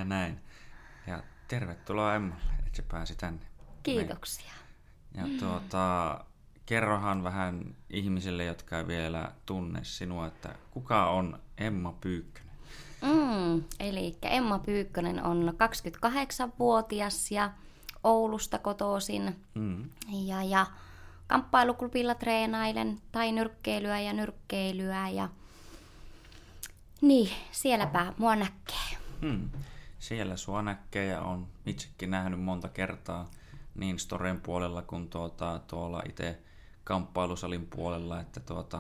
Ja näin. Ja tervetuloa Emmalle, että se pääsi tänne. Kiitoksia. Ja kerrohan vähän ihmisille, jotka ei vielä tunne sinua, että kuka on Emma Pyykkönen? Eli Emma Pyykkönen on 28-vuotias ja Oulusta kotoisin. Ja kamppailuklubilla treenailen tai nyrkkeilyä ja niin, sielläpä mua näkee. Siellä sua näkee ja on itsekin nähnyt monta kertaa niin storyn puolella kuin tuolla itse kamppailusalin puolella, että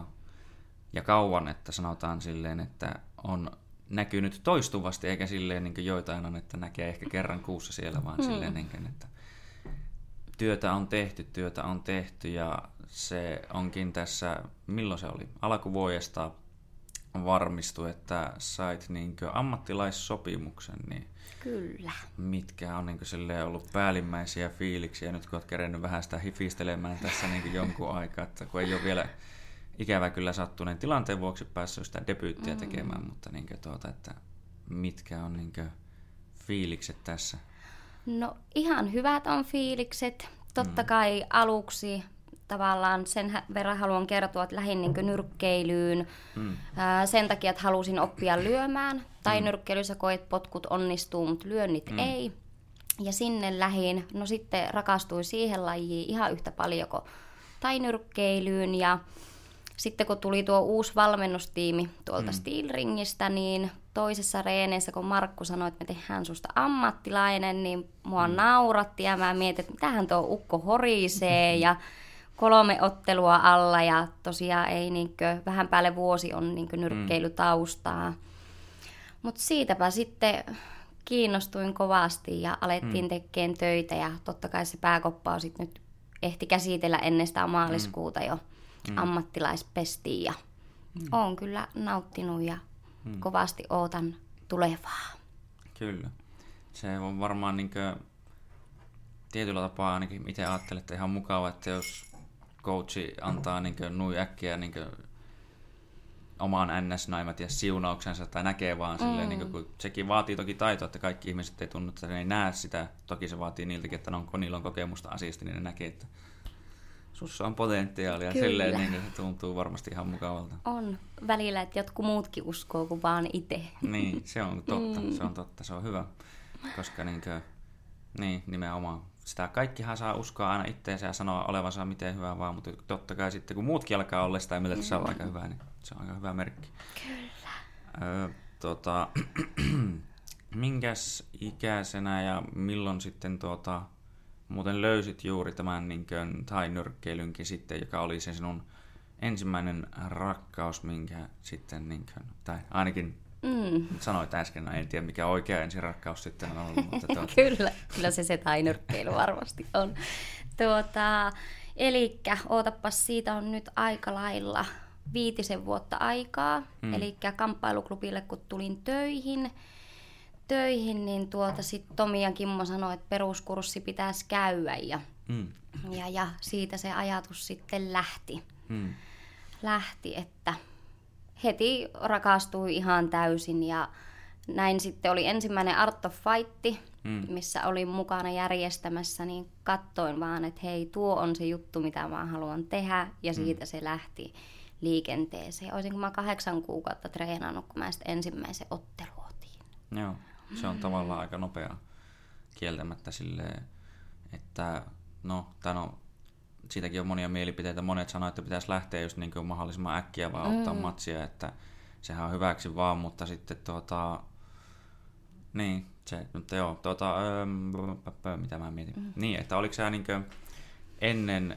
ja kauan, että sanotaan silleen, että on näkynyt toistuvasti, eikä silleen niin kuin joitain on, että näkee ehkä kerran kuussa siellä, vaan silleen, niin kuin, että työtä on tehty ja se onkin tässä, milloin se oli? Alkuvuodesta varmistui, että sait niin kuin ammattilaissopimuksen, niin Kyllä. mitkä on niin kuin ollut päällimmäisiä fiiliksiä, nyt kun olet kerennyt vähän sitä hifistelemään tässä niin kuin jonkun aikaa, että kun ei ole vielä ikävä kyllä sattuneen tilanteen vuoksi päässyt sitä debyyttiä tekemään, mutta niin kuin että mitkä on niin kuin fiilikset tässä? No ihan hyvät on fiilikset. Totta kai aluksi tavallaan sen verran haluan kertoa, että lähdin niin kuin nyrkkeilyyn sen takia, että halusin oppia lyömään. Tai nyrkkeilyssä koet potkut onnistuu, mutta lyönnit ei. Ja sinne lähdin. No sitten rakastuin siihen lajiin ihan yhtä paljon kuin tainyrkkeilyyn. Ja sitten kun tuli tuo uusi valmennustiimi tuolta Steelringistä, niin toisessa reeneissä, kun Markku sanoi, että me tehdään susta ammattilainen, niin mua nauratti ja mä mietin, että mitähän tuo ukko horisee ja 3 ottelua alla ja tosiaan ei vähän päälle vuosi on nyrkkeilytaustaa. Mutta siitäpä sitten kiinnostuin kovasti ja alettiin tekemään töitä ja totta kai se pääkoppaus sitten nyt ehti käsitellä ennen sitä maaliskuuta jo ammattilaispestiin ja oon kyllä nauttinut ja kovasti ootan tulevaa. Kyllä. Se on varmaan tietyllä tapaa ainakin itse ajattelen, että ihan mukava, että jos coachi antaa nui äkkiä omaan NS-naimat ja siunauksensa tai näkee vaan silleen, kun sekin vaatii toki taitoa, että kaikki ihmiset ei tunnu, että ne ei näe sitä. Toki se vaatii niiltäkin, että niillä on kokemusta asiasta, niin ne näkee, että sussa on potentiaalia. Silleen niin se tuntuu varmasti ihan mukavalta. On välillä, että jotkut muutkin uskoo kuin vaan itse. Niin, se on totta, se on hyvä. Koska nimenomaan sitä kaikkihan saa uskoa aina itteensä ja sanoa olevansa miten hyvä vaan, mutta totta kai sitten kun muutkin alkaa olla sitä mieltä, että se on aika hyvä, niin se on aika hyvä merkki. Kyllä. Minkäs ikäisenä ja milloin sitten muuten löysit juuri tämän tainyrkkeilynkin sitten, joka oli se sinun ensimmäinen rakkaus, minkä sitten, tai ainakin sanoit äsken, en tiedä mikä oikea ensirakkaus sitten on ollut. Mutta kyllä se tainyrkkeily varmasti on. Elikkä ootapas, siitä on nyt aika lailla 5 vuotta aikaa. Elikkä kamppailuklubille kun tulin töihin, niin sitten Tomi ja Kimmo sanoi, että peruskurssi pitäisi käydä ja siitä se ajatus sitten lähti, että heti rakastui ihan täysin ja näin sitten oli ensimmäinen Art of Fight, missä olin mukana järjestämässä, niin katsoin vaan, että hei, tuo on se juttu, mitä mä haluan tehdä ja siitä se lähti liikenteeseen. Olisinko mä 8 kuukautta treenannut, kun mä sitten ensimmäisen ottelun otin. Joo. Se on tavallaan aika nopea kieltämättä silleen, että siitäkin on monia mielipiteitä. Monet sanoo, että pitäisi lähteä just mahdollisimman äkkiä vaan ottaa matsia, että sehän on hyväksi vaan, mutta sitten mitä mä mietin? Niin, että oliko sä ennen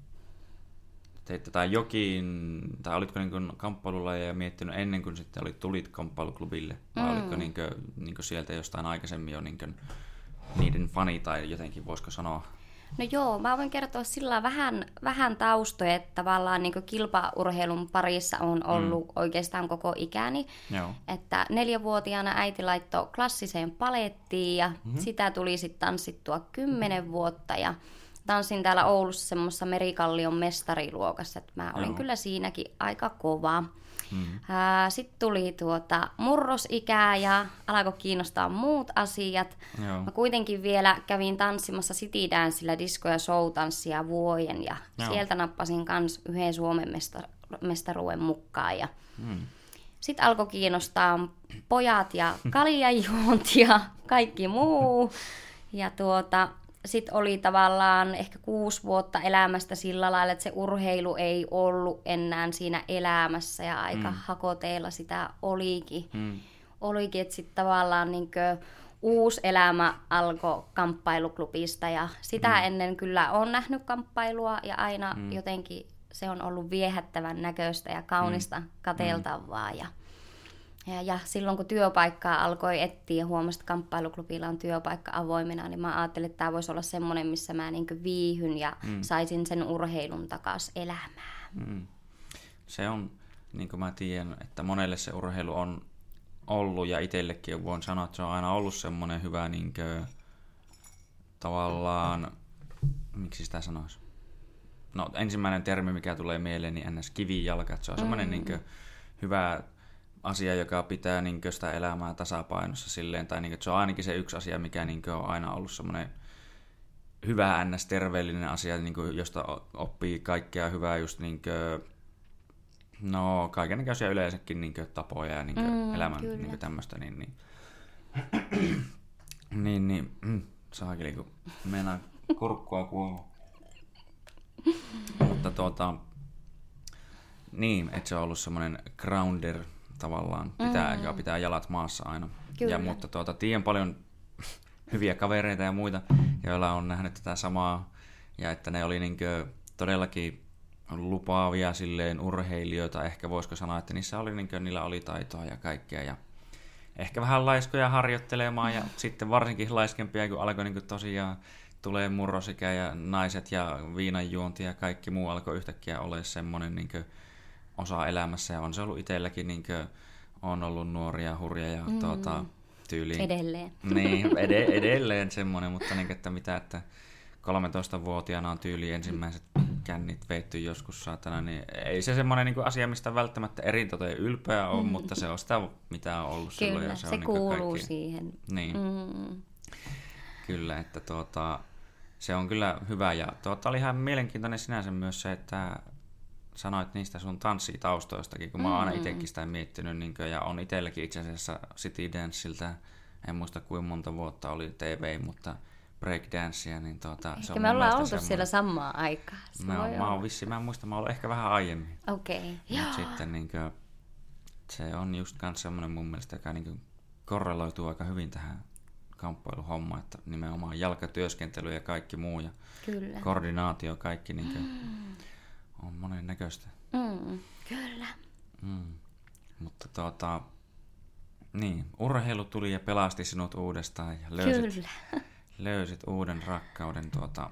tai olitko kamppailulajeja miettinyt ennen kuin sitten tulit kamppailuklubille? Vai olitko sieltä jostain aikaisemmin jo niiden fani tai jotenkin voisiko sanoa? No joo, mä voin kertoa sillä vähän taustoja, että tavallaan kilpaurheilun parissa on ollut oikeastaan koko ikäni. Joo. Että 4-vuotiaana äiti laittoi klassiseen palettiin ja sitä tuli sitten tanssittua 10 vuotta ja tanssin täällä Oulussa semmoisessa Merikallion mestariluokassa, että mä olin kyllä siinäkin aika kova. Sitten tuli murrosikää ja alkoi kiinnostaa muut asiat. Joo. Mä kuitenkin vielä kävin tanssimassa City Dancella disco- ja show-tanssia vuoden ja sieltä nappasin kans yhden Suomen mestaruuden mukaan. Ja sitten alkoi kiinnostaa pojat ja kaljanjuonti ja kaikki muu. Ja sitten oli tavallaan ehkä 6 vuotta elämästä sillä lailla, että se urheilu ei ollut enää siinä elämässä ja aika hakoteilla sitä olikin. Olikin, että sitten tavallaan uusi elämä alkoi kamppailuklubista ja sitä ennen kyllä olen nähnyt kamppailua ja aina jotenkin se on ollut viehättävän näköistä ja kaunista katseltavaa. Ja silloin kun työpaikkaa alkoi etsiä ja huomasin, että kamppailuklubilla on työpaikka avoimena, niin mä ajattelin, että tämä voisi olla semmoinen, missä mä viihyn ja saisin sen urheilun takaisin elämään. Se on, niin kuin mä tiedän, että monelle se urheilu on ollut ja itsellekin voin sanoa, että se on aina ollut semmoinen hyvä tavallaan, miksi sitä sanoisi? No ensimmäinen termi, mikä tulee mieleen, niin ns. Kivijalka, että se on semmoinen hyvä asia, joka pitää sitä elämää tasapainossa silleen, tai että se on ainakin se yksi asia, mikä on aina ollut semmoinen hyvä ns-terveellinen asia, josta oppii kaikkea hyvää just kaikennäköisiä yleensäkin tapoja ja elämän tämmöistä, saakeli, kun meinaa kurkkua kuuluu. Mutta että se on ollut semmoinen grounder tavallaan, joka pitää jalat maassa aina. Ja, mutta tiedän paljon hyviä kavereita ja muita, joilla on nähnyt tätä samaa, ja että ne oli todellakin lupaavia silleen urheilijoita, ehkä voisiko sanoa, että niissä oli niillä oli taitoa ja kaikkea, ja ehkä vähän laiskoja harjoittelemaan, ja sitten varsinkin laiskempia, kun alkoi tosiaan tulee murrosikä ja naiset ja viinanjuonti ja kaikki muu alkoi yhtäkkiä olla semmoinen osa elämässä, ja on se ollut itselläkin, on ollut nuoria hurja ja tyyliin. Edelleen. Niin, edelleen semmoinen, mutta että 13-vuotiaana on tyyliin ensimmäiset kännit veitty joskus saatana, niin ei se semmoinen asia, mistä välttämättä eritoten ylpeä on, mutta se on sitä, mitä on ollut kyllä, silloin. Ja se kuuluu kaikki siihen. Niin. Kyllä, että se on kyllä hyvä, ja oli ihan mielenkiintoinen sinänsä myös se, että sanoit niistä sun tanssitaustoistakin, kun mä oon aina itsekin sitä miettinyt, ja on itselläkin itse asiassa City Danceilta, en muista kuinka monta vuotta oli TV, mutta breakdancea, niin ehkä me ollaan oltu siellä samaan aikaan. Mä oon vissi, mä en muista, mä oon ehkä vähän aiemmin. Okei. Mutta sitten se on just kans semmoinen mun mielestä, joka korreloituu aika hyvin tähän kamppailuhommaan, että nimenomaan jalkatyöskentely ja kaikki muu ja kyllä. Koordinaatio, kaikki on monen näköistä. Kyllä. Mutta urheilu tuli ja pelasti sinut uudestaan ja löysit uuden rakkauden.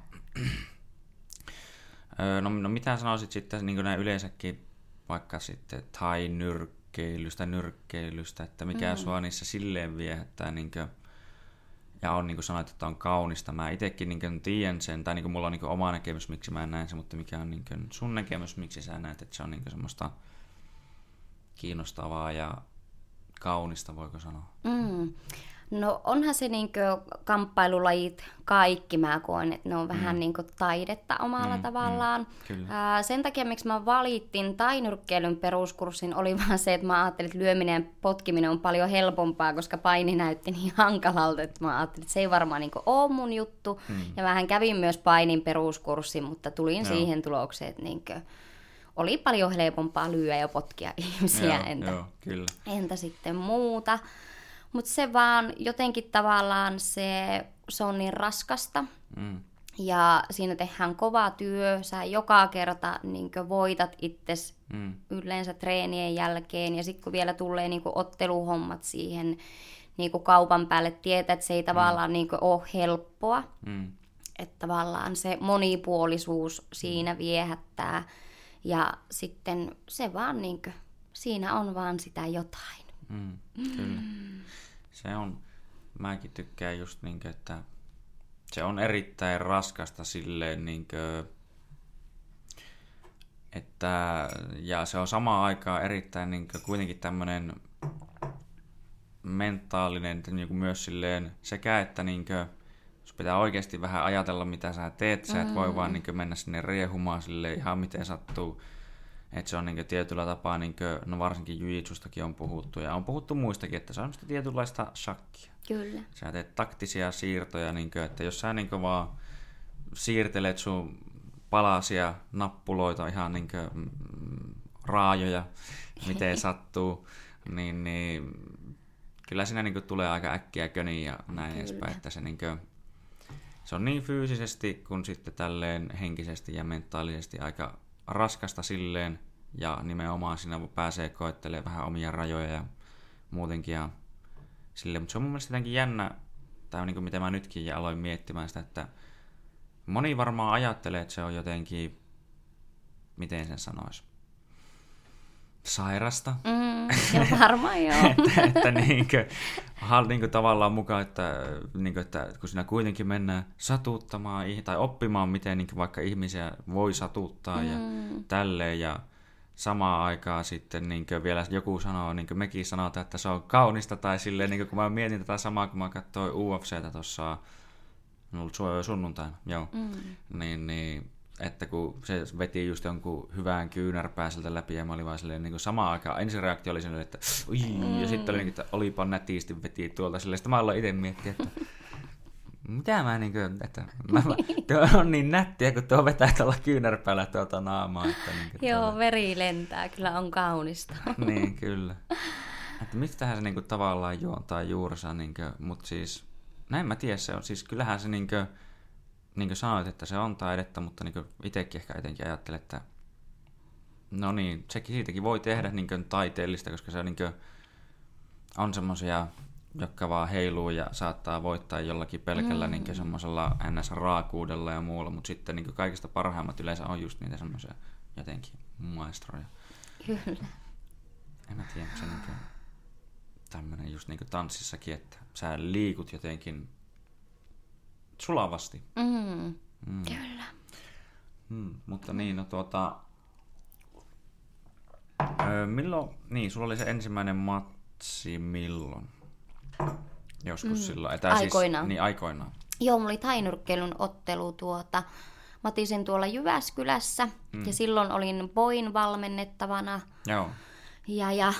No mitä sanoisit sitten näin yleensäkin vaikka sitten nyrkkeilystä, että mikä sua niissä silleen viehättää ja on niin kuin sanoit, että on kaunista. Mä itsekin tiedän sen, tai mulla on oma näkemys, miksi mä näen sen, mutta mikä on sun näkemys, miksi sä näet, että se on semmoista kiinnostavaa ja kaunista, voiko sanoa? No onhan se kamppailulajit kaikki, mä koen, että ne on vähän taidetta omalla tavallaan. Sen takia, miksi mä valittin tainyrkkeilyn peruskurssin, oli vaan se, että mä ajattelin, että lyöminen ja potkiminen on paljon helpompaa, koska paini näytti niin hankalalta, että mä ajattelin, että se ei varmaan ole mun juttu. Ja vähän kävin myös painin peruskurssin, mutta tulin siihen tulokseen, että oli paljon helpompaa lyödä ja potkia ihmisiä. Entä sitten muuta? Mutta se vaan jotenkin tavallaan se on niin raskasta. Ja siinä tehdään kova työ. Sä joka kerta voitat itses yleensä treenien jälkeen. Ja sitten kun vielä tulee otteluhommat siihen kaupan päälle, tietää, että se ei tavallaan ole helppoa. Että tavallaan se monipuolisuus siinä viehättää. Ja sitten se vaan siinä on vaan sitä jotain. Kyllä. Se on, mäkin tykkään just että se on erittäin raskasta silleen ja se on samaan aikaan erittäin niin kuin, kuitenkin tämmöinen mentaalinen niin kuin myös silleen sekä, että niin kuin, jos pitää oikeasti vähän ajatella, mitä sä teet, sä et voi vaan niin kuin, mennä sinne riehumaan silleen ihan miten sattuu. Että se on niin kuin, tietyllä tapaa, niin kuin, no varsinkin jujitsustakin on puhuttu ja on puhuttu muistakin, että se on sitä tietynlaista shakkia. Kyllä. Sä teet taktisia siirtoja, niin kuin, että jos sä niin kuin, vaan siirtelet sun palasia, nappuloita, ihan niin kuin, raajoja, miten sattuu, niin kyllä siinä niin kuin, tulee aika äkkiä köniä ja näin edespäin, että se, niin kuin, se on niin fyysisesti kuin sitten tälleen henkisesti ja mentaalisesti aika raskasta silleen, ja nimenomaan siinä pääsee koettelemaan vähän omia rajoja ja muutenkin ja silleen, mutta se on mun mielestä jotenkin jännä, tai niin kuin mitä mä nytkin aloin miettimään sitä, että moni varmaan ajattelee, että se on jotenkin, miten sen sanoisi, sairasta. Ja varmaan joo. että niinkö tavallaan mukaan, että kun siinä kuitenkin mennään satuttamaan tai oppimaan, miten niinkö vaikka ihmisiä voi satuttaa ja tälleen. Ja samaan aikaan sitten niinkö vielä joku sanoo, niinkö mekin sanotaan, että se on kaunista. Tai silleen, niinkö kun mä mietin tätä samaa, kun mä katsoin UFCtä tuossa, on ollut sunnuntaina, joo. Niin, että kun se veti just jonkun hyvän kyynärpää sieltä läpi ja mä olin vaan silleen niin samaan aikaan ensireaktio oli silleen, että ja sitten oli, että olipa nätisti veti tuolta silleen, sitten mä aloin itse miettiä, että mitä mä niin kuin, että tuo on niin nättiä, kun tuo vetää tuolla kyynärpäällä tuota naamaa. Että niin joo, veri lentää, kyllä on kaunista. Niin, kyllä. Että mistähän se niin kuin, tavallaan juontaa juurensa, niin mutta siis, näin mä tiedä, se on, siis kyllähän se niin kuin sanoit, että se on taidetta, mutta niin itsekin ehkä etenkin ajattelen, että no niin, siitäkin voi tehdä niin taiteellista, koska se niin on semmoisia, jotka vaan heiluu ja saattaa voittaa jollakin pelkällä niin semmoisella NS-raakuudella ja muulla, mutta sitten niin kaikista parhaimmat yleensä on just niitä semmoisia jotenkin maestroja. Kyllä. En mä tiedä, se niin tämmöinen just niin tanssissakin, että sä liikut jotenkin sulavasti. Kyllä. Mutta niin, no milloin, niin, sulla oli se ensimmäinen matsi milloin? Joskus silloin. Aikoinaan. Siis, niin, aikoinaan. Joo, mulla oli tainyrkkeilyn ottelu mä otin tuolla Jyväskylässä ja silloin olin Boin valmennettavana. Joo. Ja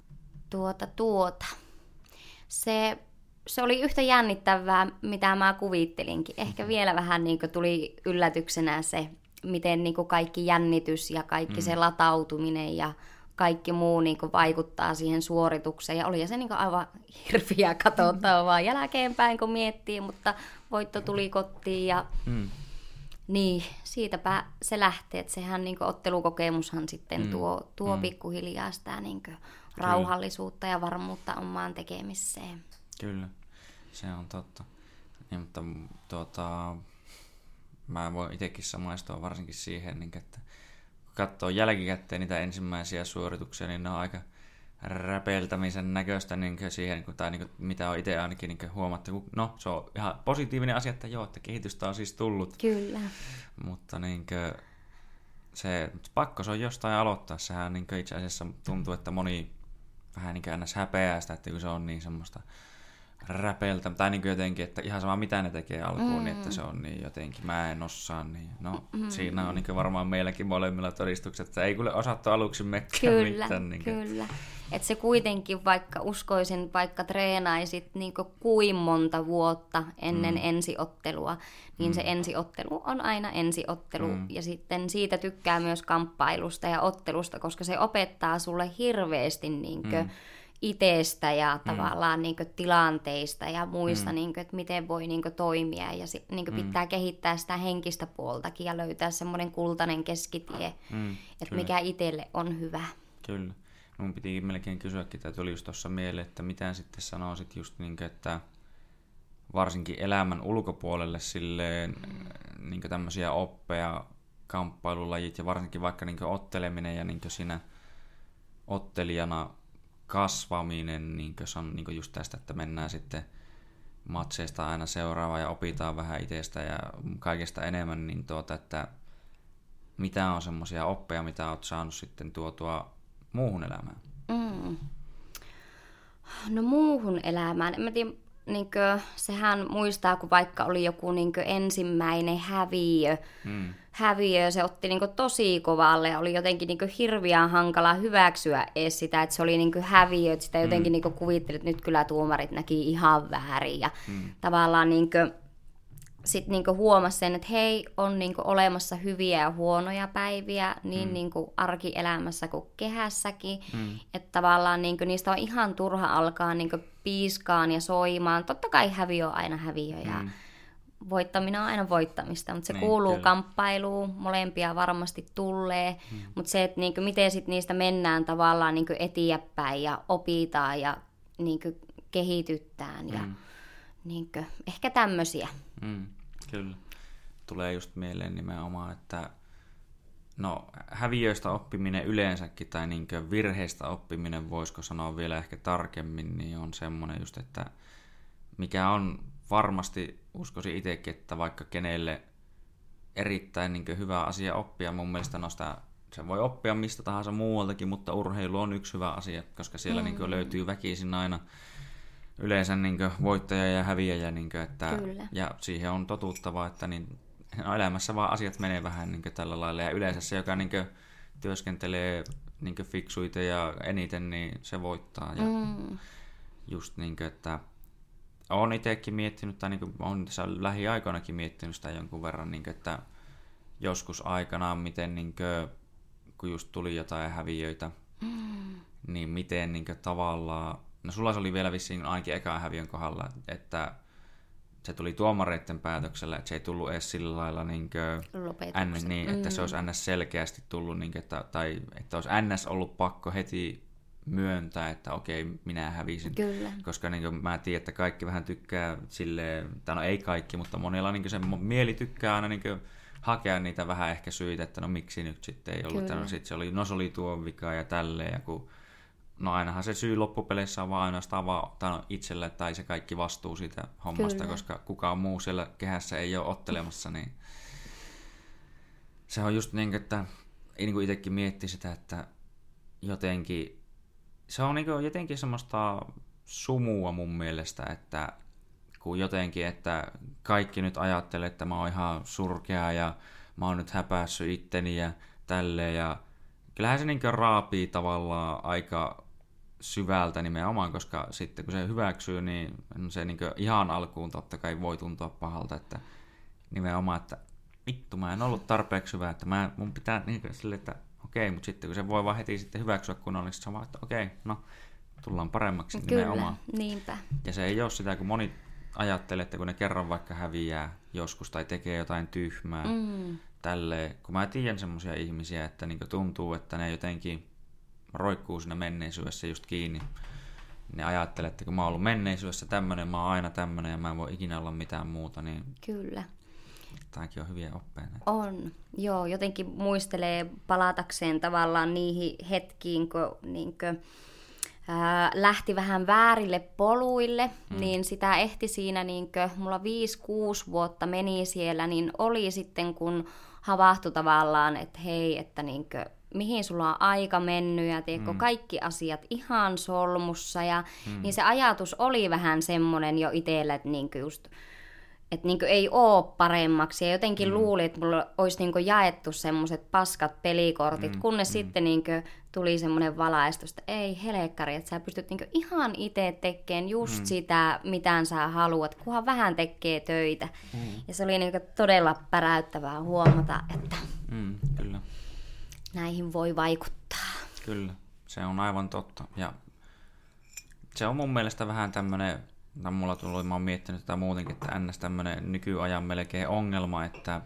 Se oli yhtä jännittävää, mitä mä kuvittelinkin. Ehkä vielä vähän niin kuin tuli yllätyksenä se, miten niin kuin kaikki jännitys ja kaikki se latautuminen ja kaikki muu niin kuin vaikuttaa siihen suoritukseen. Ja oli se niin kuin aivan hirviä katsottavaa jälkeenpäin, kun miettii, mutta voitto tuli kotiin ja niin, siitäpä se lähtee. Että sehän niin kuin ottelukokemushan sitten tuo pikkuhiljaa sitä niin kuin rauhallisuutta ja varmuutta omaan tekemiseen. Kyllä, se on totta. Ja, mutta mä voin itsekin samaistua varsinkin siihen, niin, että kun katsoo jälkikäteen niitä ensimmäisiä suorituksia, niin ne on aika räpeltämisen näköistä niin siihen, tai niin, mitä on itse ainakin niin huomattu. No, se on ihan positiivinen asia, että joo, että kehitystä on siis tullut. Kyllä. Mutta niin se pakko se on jostain aloittaa. Sehän niin itse asiassa tuntuu, että moni vähän niin ns. Häpeää sitä, että kun se on niin semmoista räpeltä, tai niin jotenkin, että ihan sama mitä ne tekee alkuun, niin että se on niin jotenkin, mä en osaa, niin no siinä on niin varmaan meilläkin molemmilla todistukset, että ei kuule osattu aluksi mekään mitään. Niin kyllä. Että se kuitenkin, vaikka uskoisin, vaikka treenaisit niin kuin monta vuotta ennen ensiottelua, niin se ensiottelu on aina ensiottelu, ja sitten siitä tykkää myös kamppailusta ja ottelusta, koska se opettaa sulle hirveästi niin kuin itsestä ja tavallaan niin kuin tilanteista ja muista, niin kuin, että miten voi niin kuin toimia ja niin kuin pitää kehittää sitä henkistä puoltakin ja löytää semmoinen kultainen keskitie, että mikä itselle on hyvä. Kyllä. Mun piti melkein kysyäkin, että tuli just tuossa mieleen, että mitä sitten sanoisit just niin kuin, että varsinkin elämän ulkopuolelle silleen niin kuin tämmöisiä oppeja, kamppailulajit ja varsinkin vaikka niin kuin otteleminen ja niin kuin siinä ottelijana kasvaminen, niin kuin se on niin kuin just tästä, että mennään sitten matseista aina seuraavaan ja opitaan vähän itsestä ja kaikesta enemmän, niin että mitä on semmoisia oppeja, mitä olet saanut sitten tuotua muuhun elämään? No muuhun elämään. En mä tiedä, sehän muistaa, kun vaikka oli joku ensimmäinen häviö, se otti tosi kovalle ja oli jotenkin hirveän hankala hyväksyä edes sitä, että se oli häviö, että sitä jotenkin kuvitteli, että nyt kyllä tuomarit näki ihan väärin ja tavallaan sitten huomasi sen, että hei, on olemassa hyviä ja huonoja päiviä niin arkielämässä kuin kehässäkin. Että tavallaan niistä on ihan turha alkaa piiskaan ja soimaan. Totta kai häviö on aina häviö ja voittaminen on aina voittamista, mutta se kuuluu kyllä kamppailuun. Molempia varmasti tulee. Mutta se, että miten sit niistä mennään tavallaan eteenpäin ja opitaan ja kehitytään ja ehkä tämmöisiä. Kyllä. Tulee just mieleen nimenomaan, että no häviöistä oppiminen yleensäkin tai virheistä oppiminen, voisiko sanoa vielä ehkä tarkemmin, niin on semmoinen just, että mikä on varmasti, uskoisin itsekin, että vaikka kenelle erittäin hyvä asia oppia, mun mielestä se voi oppia mistä tahansa muualtakin, mutta urheilu on yksi hyvä asia, koska siellä löytyy väkisin aina yleensä voittaja ja häviäjä, että, ja siihen on totuttava, että elämässä vaan asiat menee vähän tällä lailla, ja yleensä se, joka työskentelee fiksuita ja eniten, niin se voittaa. Ja just että olen itsekin miettinyt, tai olen tässä lähiaikoinakin miettinyt sitä jonkun verran, että joskus aikanaan, miten kun just tuli jotain häviöitä, niin miten tavallaan, no sulla se oli vielä vissiin ainakin ekan häviön kohdalla, että se tuli tuomareiden päätöksellä, että se ei tullut edes sillä lailla että se olisi NS selkeästi tullut, tai että olisi NS ollut pakko heti myöntää, että okei, minä hävisin. Kyllä. Koska mä tiedän, että kaikki vähän tykkää silleen, tai no ei kaikki, mutta monella se mieli tykkää aina hakea niitä vähän ehkä syitä, että no miksi nyt sitten ei ollut. No, sit se oli tuon vika ja tälleen, ja kun no ainahan se syy loppupeleissä on vaan ainoastaan itselle tai se kaikki vastuu siitä hommasta, kyllä, koska kukaan muu siellä kehässä ei ole ottelemassa, niin se on just että itsekin miettii sitä, että jotenkin se on jotenkin semmoista sumua mun mielestä, että kun jotenkin, että kaikki nyt ajattelee, että mä oon ihan surkea ja mä oon nyt häpässyt itteni ja tälleen, ja kyllähän se raapii tavallaan aika syvältä nimenomaan, koska sitten kun se hyväksyy, niin se ihan alkuun totta kai voi tuntua pahalta, että nimenomaan, että vittu, mä en ollut tarpeeksi hyvä, että mun pitää silleen, että okei, mutta sitten kun se voi vaan heti sitten hyväksyä kunnollisesti, se on vaan, että okei, no tullaan paremmaksi nimenomaan. Kyllä, niinpä. Ja se ei ole sitä, kun moni ajattelee, että kun ne kerran vaikka häviää joskus tai tekee jotain tyhmää, tälleen, kun mä tiedän semmoisia ihmisiä, että tuntuu, että ne jotenkin roikkuu siinä menneisyydessä just kiinni. Ne ajattelee, että kun mä oon ollut menneisyydessä tämmönen, mä oon aina tämmönen ja mä en voi ikinä olla mitään muuta, niin kyllä. Tämäkin on hyviä oppeja. On, joo, jotenkin muistelee palatakseen tavallaan niihin hetkiin, kun lähti vähän väärille poluille, niin sitä ehti siinä, mulla 5-6 vuotta meni siellä, niin oli sitten, kun havahtui tavallaan, että hei, että mihin sulla on aika mennyt ja tiedätkö, kaikki asiat ihan solmussa, ja niin se ajatus oli vähän semmoinen jo itsellä, että just että ei ole paremmaksi, ja jotenkin luulin, että mulla olisi jaettu semmoiset paskat pelikortit, kunnes sitten tuli semmoinen valaistus, että ei helkkari, että sä pystyt ihan itse tekemään just sitä, mitä sä haluat, kunhan vähän tekee töitä. Ja se oli todella päräyttävää huomata, että kyllä. Näihin voi vaikuttaa. Kyllä, se on aivan totta. Ja se on mun mielestä vähän tämmöinen, mulla tuli, mä oon miettinyt tätä muutenkin, että ns. Tämmöinen nykyajan melkein ongelma, että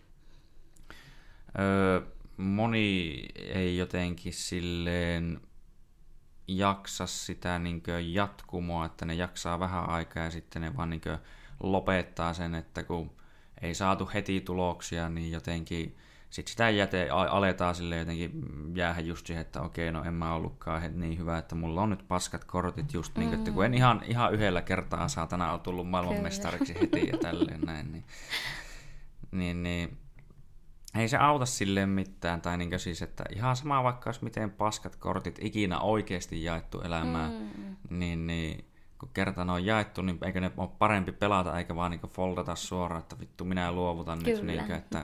moni ei jotenkin silleen jaksa sitä jatkumoa, että ne jaksaa vähän aikaa ja sitten ne vaan lopettaa sen, että kun ei saatu heti tuloksia, niin jotenkin sitten sitä aletaan sille jotenkin jäädä just siihen, että okei, no en mä ollutkaan niin hyvä, että mulla on nyt paskat kortit just että kun en ihan yhdellä kertaa saatana ole tullut maailmanmestariksi heti ja tälleen näin, niin ei se auta silleen mitään, tai niin siis, että ihan sama vaikka olisi miten paskat kortit ikinä oikeasti jaettu elämään, niin kun kerta ne on jaettu, niin eikö ne ole parempi pelata, eikä vaan niin foldata suoraan, että vittu minä luovutan nyt, niin että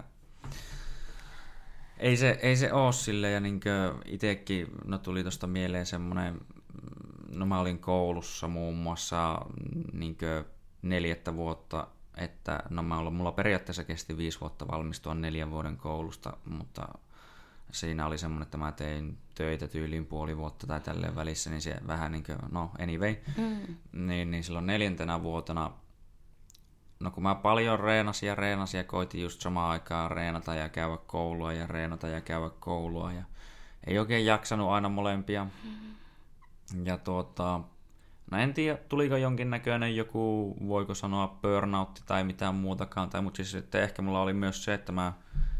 ei se ole silleen, ja niin itsekin, no tuli tuosta mieleen semmoinen, no mä olin koulussa muun muassa niin 4 vuotta, että no mulla periaatteessa kesti 5 vuotta valmistua 4 vuoden koulusta, mutta siinä oli semmoinen, että mä tein töitä tyyliin puoli vuotta tai tälleen välissä, niin se vähän niin kuin, no anyway, niin silloin 4. vuotena, no kun mä paljon reenasin ja koitin just samaan aikaan reenata ja käydä koulua ja reenata ja käydä koulua ja ei oikein jaksanut aina molempia. Ja no en tiedä, tuliko jonkinnäköinen joku, voiko sanoa burnoutti tai mitään muutakaan, mutta siis että ehkä mulla oli myös se, että mä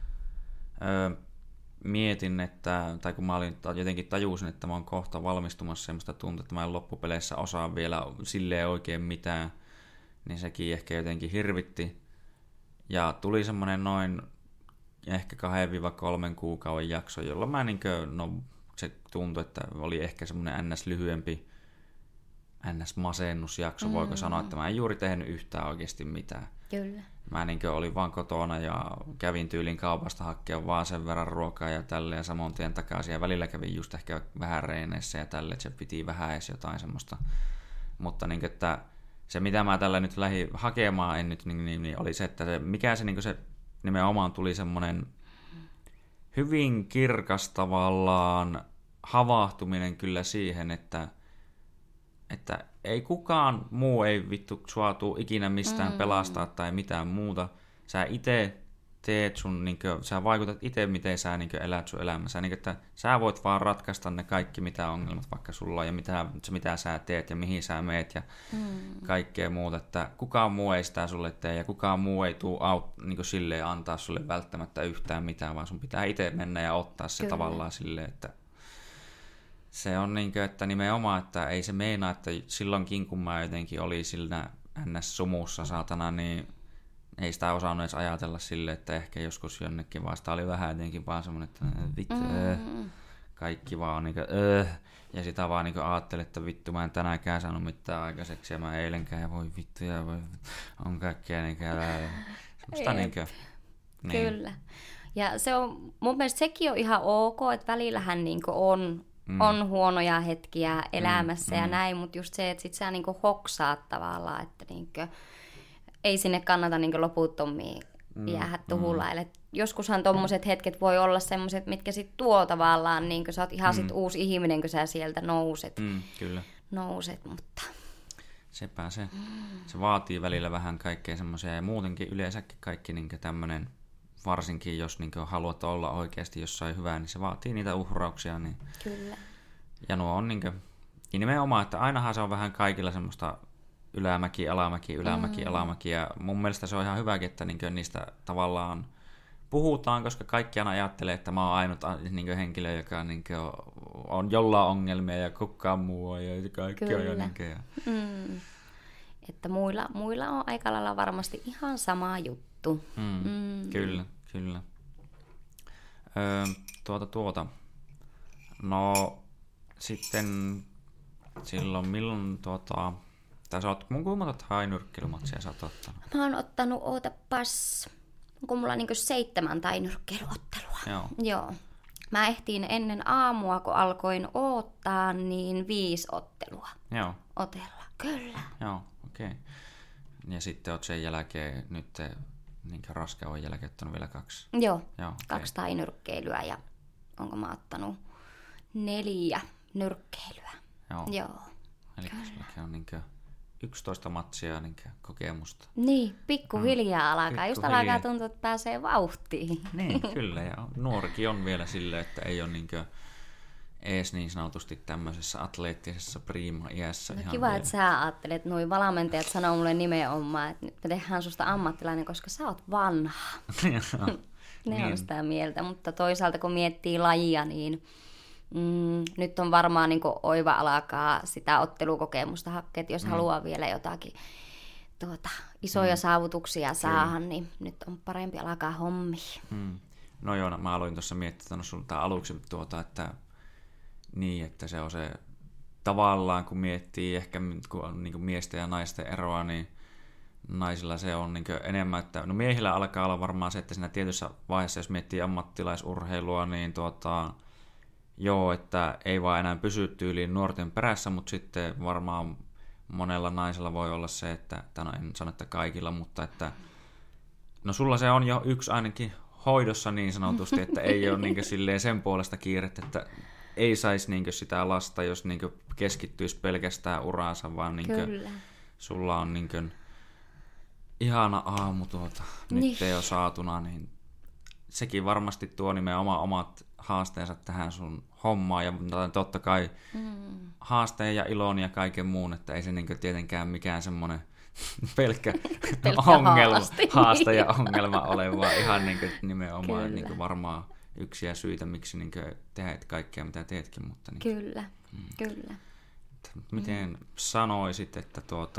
mietin, että, tai kun mä olin jotenkin tajusin, että mä oon kohta valmistumassa semmoista tuntua, että mä en loppupeleissä osaa vielä silleen oikein mitään, niin sekin ehkä jotenkin hirvitti. Ja tuli semmoinen noin ehkä 2-3 kuukauden jakso, jolloin mä se tuntui, että oli ehkä semmoinen lyhyempi masennusjakso, voiko sanoa, että mä en juuri tehnyt yhtään oikeasti mitään. Kyllä. Mä olin vaan kotona ja kävin tyylin kaupasta hakea vaan sen verran ruokaa ja tälleen ja samoin tien takaisin. Ja välillä kävin just ehkä vähän reeneissä ja tälleen, että se piti vähän edes jotain semmoista. Mutta että se mitä mä tällä nyt lähdin hakemaan niin oli se, että se nimenomaan tuli semmoinen hyvin kirkas tavallaan havahtuminen kyllä siihen, että ei kukaan muu ei vittu sua tuu ikinä mistään pelastaa tai mitään muuta. Sä itse teet sä vaikutat itse, miten sä elät sun elämässä. Että sä voit vaan ratkaista ne kaikki mitä ongelmat vaikka sulla on ja mitä sä teet ja mihin sä meet ja kaikkea muuta. Että kukaan muu ei sitä sulle tee ja kukaan muu ei tuu silleen antaa sulle välttämättä yhtään mitään, vaan sun pitää itse mennä ja ottaa se tavallaan silleen, että se on että nimenomaan, että ei se meinaa, että silloinkin kun mä jotenkin oli sillä NS-sumussa saatana, niin ei sitä osannut edes ajatella silleen, että ehkä joskus jonnekin vaan sitä oli vähän jotenkin vaan semmoinen, että vittu, kaikki vaan ja sitä vaan ajattelin, että vittu mä en tänäänkään saanut mitään aikaiseksi ja mä eilenkään ja voi vittu ja on kaikkea semmoista niin. Kyllä. Ja se on, mun mielestä sekin on ihan ok, että välillähän on huonoja hetkiä elämässä ja näin, mutta just se, että sit sä hoksaat tavallaan, että ei sinne kannata loputtomia jäädä tuhullaille. Joskushan tommoset hetket voi olla semmoset, mitkä sit tuo tavallaan, sä oot ihan sit uusi ihminen, kun sä sieltä nouset. Kyllä. Nouset, mutta sepä se. Se vaatii välillä vähän kaikkea semmoisia ja muutenkin yleensäkin kaikki tämmönen, varsinkin jos haluat olla oikeasti jossain hyvää, niin se vaatii niitä uhrauksia. Niin. Kyllä. Ja nuo on nimenomaan, että ainahan se on vähän kaikilla semmoista ylämäki, alamäki. Ja mun mielestä se on ihan hyväkin, että niistä tavallaan puhutaan, koska kaikki aina ajattelee, että mä oon ainut henkilö, joka on jollain ongelmia ja kukaan muu on ja kaikki Kyllä. on Että muilla on aika lailla varmasti ihan sama juttu. Kyllä. No sitten silloin milloin tai sä oot, kuinka monta tainyrkkeilymatsia sä oot ottanut? Mä oon ottanut, onko mulla 7 tainyrkkeilyottelua. Joo. Mä ehtiin ennen aamua, kun alkoin odottaa, niin 5 ottelua. Joo. Otella, kyllä. Joo, okei. Ja sitten oot sen jälkeen nyt raskauden jälkeen ottanut vielä 2. Joo, 2 tainyrkkeilyä ja onko mä ottanut 4 nyrkkeilyä. Joo. Eli sullakin on 11 matsia kokemusta. Niin, pikkuhiljaa alkaa. Just alkaa tuntua, että pääsee vauhtiin. Niin, kyllä. Ja nuorikin on vielä silleen, että ei ole ees niin sanotusti tämmöisessä atleettisessa prima-iässä. No ihan kiva, vielä. Että sä ajattelet, nuo valmentajat sanoo mulle nimenomaan, että nyt me tehdään susta ammattilainen, koska sä oot vanha. Ne on sitä mieltä, mutta toisaalta kun miettii lajia, niin nyt on varmaan oiva alkaa sitä ottelukokemusta hakea, että jos haluaa vielä jotakin isoja saavutuksia saada, niin nyt on parempi alkaa hommiin. No joo, mä aloin tuossa miettiä, että no sulta aluksi että niin, että se on se tavallaan, kun miettii ehkä kun on niin miesten ja naisten eroa, niin naisilla se on niin enemmän, että no miehillä alkaa olla varmaan se, että siinä tietyssä vaiheessa, jos miettii ammattilaisurheilua, niin joo, että ei vaan enää pysy tyyliin nuorten perässä, mutta sitten varmaan monella naisella voi olla se, että no en sano, että kaikilla, mutta että no sulla se on jo yksi ainakin hoidossa niin sanotusti, että ei ole niin silleen sen puolesta kiirettä, että ei saisi niin sitä lasta, jos niin keskittyisi pelkästään uraansa, vaan niin sulla on niin ihana aamu nyt ei ole saatuna, niin sekin varmasti tuo nimenomaan omat haasteensa tähän sun hommaan, ja totta kai haasteen ja ilon ja kaiken muun, että ei se niin tietenkään mikään semmoinen pelkkä haaste ja ongelma ole, vaan ihan niin nimenomaan niin varmaan yksiä syitä, miksi niin teet kaikkea, mitä teetkin. Mutta niin, kyllä. Miten sanoisit, että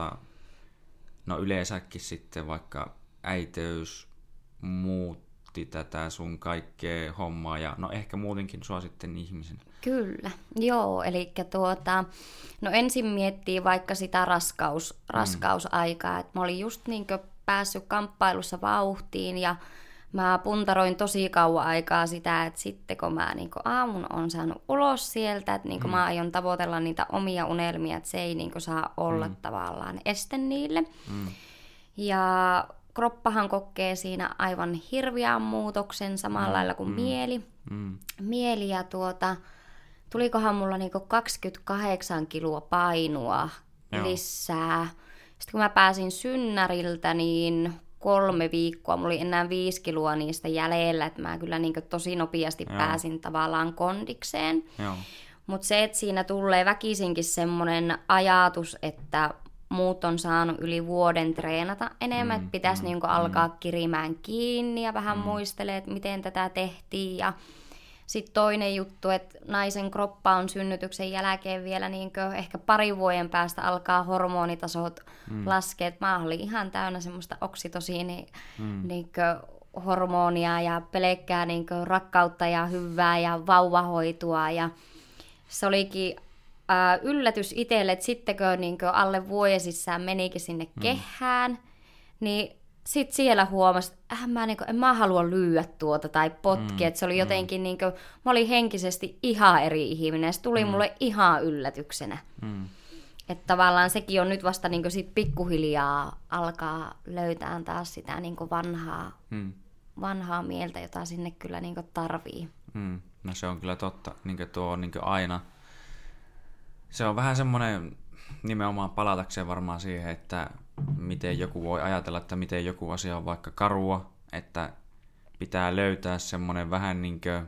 no yleensäkin sitten vaikka äiteys muutti tätä sun kaikkea hommaa ja no ehkä muutenkin sua sitten ihmisen. Kyllä, joo, eli no ensin miettii vaikka sitä raskausaikaa, että mä olin just niinkö päässyt kamppailussa vauhtiin ja mä puntaroin tosi kauan aikaa sitä, että sitten kun mä niin aamun on saanut ulos sieltä, että niin mä aion tavoitella niitä omia unelmia, että se ei niin saa olla tavallaan este niille. Ja kroppahan kokee siinä aivan hirveän muutoksen samalla lailla kuin mieli ja tulikohan mulla niin 28 kiloa painoa lisää. Sitten kun mä pääsin synnäriltä, niin 3 viikkoa, mulla oli enää 5 kiloa niistä jäljellä, että mä kyllä niin tosi nopeasti pääsin tavallaan kondikseen. Mutta se, että siinä tulee väkisinkin semmoinen ajatus, että muut on saanut yli vuoden treenata enemmän, että pitäisi niin alkaa kirimään kiinni ja vähän muistelee, että miten tätä tehtiin. Ja sitten toinen juttu, että naisen kroppa on synnytyksen jälkeen vielä ehkä 2 vuoden päästä alkaa hormonitasot laskea. Mä olin ihan täynnä semmoista oksitosiini hormonia ja pelkkää rakkautta ja hyvää ja vauvahoitoa. Ja se olikin yllätys itselle, että sitten kun alle vuoden sisään menikin sinne kehään, niin sitten siellä huomasi, että en mä halua lyödä tai potkia. Se oli jotenkin, mä olin henkisesti ihan eri ihminen. Se tuli mulle ihan yllätyksenä. Että tavallaan sekin on nyt vasta sit pikkuhiljaa alkaa löytää taas sitä vanhaa mieltä, jota sinne kyllä tarvii. No se on kyllä totta. Tuo aina. Se on vähän semmoinen nimenomaan palatakseen varmaan siihen, että miten joku voi ajatella, että miten joku asia on vaikka karua, että pitää löytää semmoinen vähän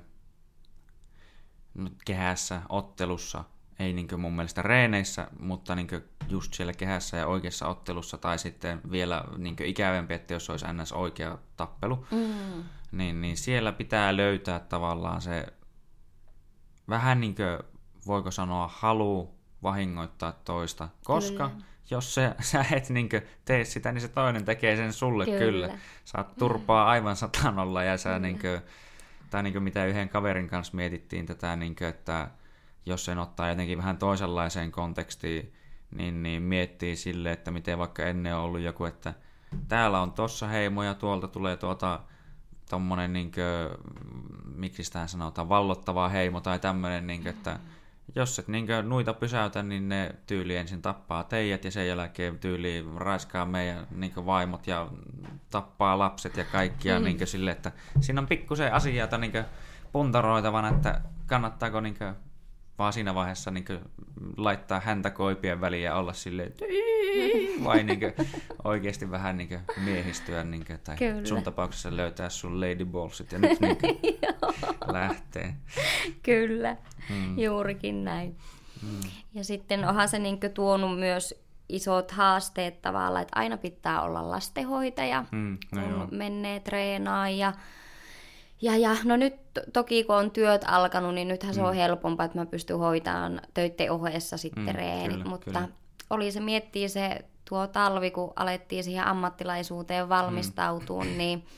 kehässä, ottelussa, ei mun mielestä reeneissä, mutta just siellä kehässä ja oikeassa ottelussa, tai sitten vielä ikävämpi, että jos olisi ns. Oikea tappelu, niin siellä pitää löytää tavallaan se vähän voiko sanoa halu vahingoittaa toista, koska jos sä et tee sitä, niin se toinen tekee sen sulle kyllä. Saat turpaa aivan satanolla ja sä tai mitä yhden kaverin kanssa mietittiin tätä, että jos sen ottaa jotenkin vähän toisenlaiseen kontekstiin, niin miettii sille, että miten vaikka ennen on ollut joku, että täällä on tossa heimo ja tuolta tulee tommonen miksi sitä sanotaan, vallottava heimo tai tämmönen, että jos et nuita pysäytä, niin ne tyyli ensin tappaa teidät ja sen jälkeen tyyli raiskaa meidän vaimot ja tappaa lapset ja kaikkia sille, että siinä on pikkusen asioita puntaroitavan, että kannattaako vaan siinä vaiheessa laittaa häntä koipien väliin ja olla silleen, vai oikeasti vähän miehistyä, tai sun tapauksessa löytää sun ladyballsit ja nyt lähtee. Kyllä, juurikin näin. Ja sitten onhan se tuonut myös isot haasteet tavallaan, että aina pitää olla lastenhoitaja, kun menee treenaan ja no nyt toki kun on työt alkanut, niin nythän se on helpompaa, että mä pystyn hoitamaan töitten ohessa sitten reenit, mutta oli se miettii se tuo talvi, kun alettiin siihen ammattilaisuuteen valmistautua, niin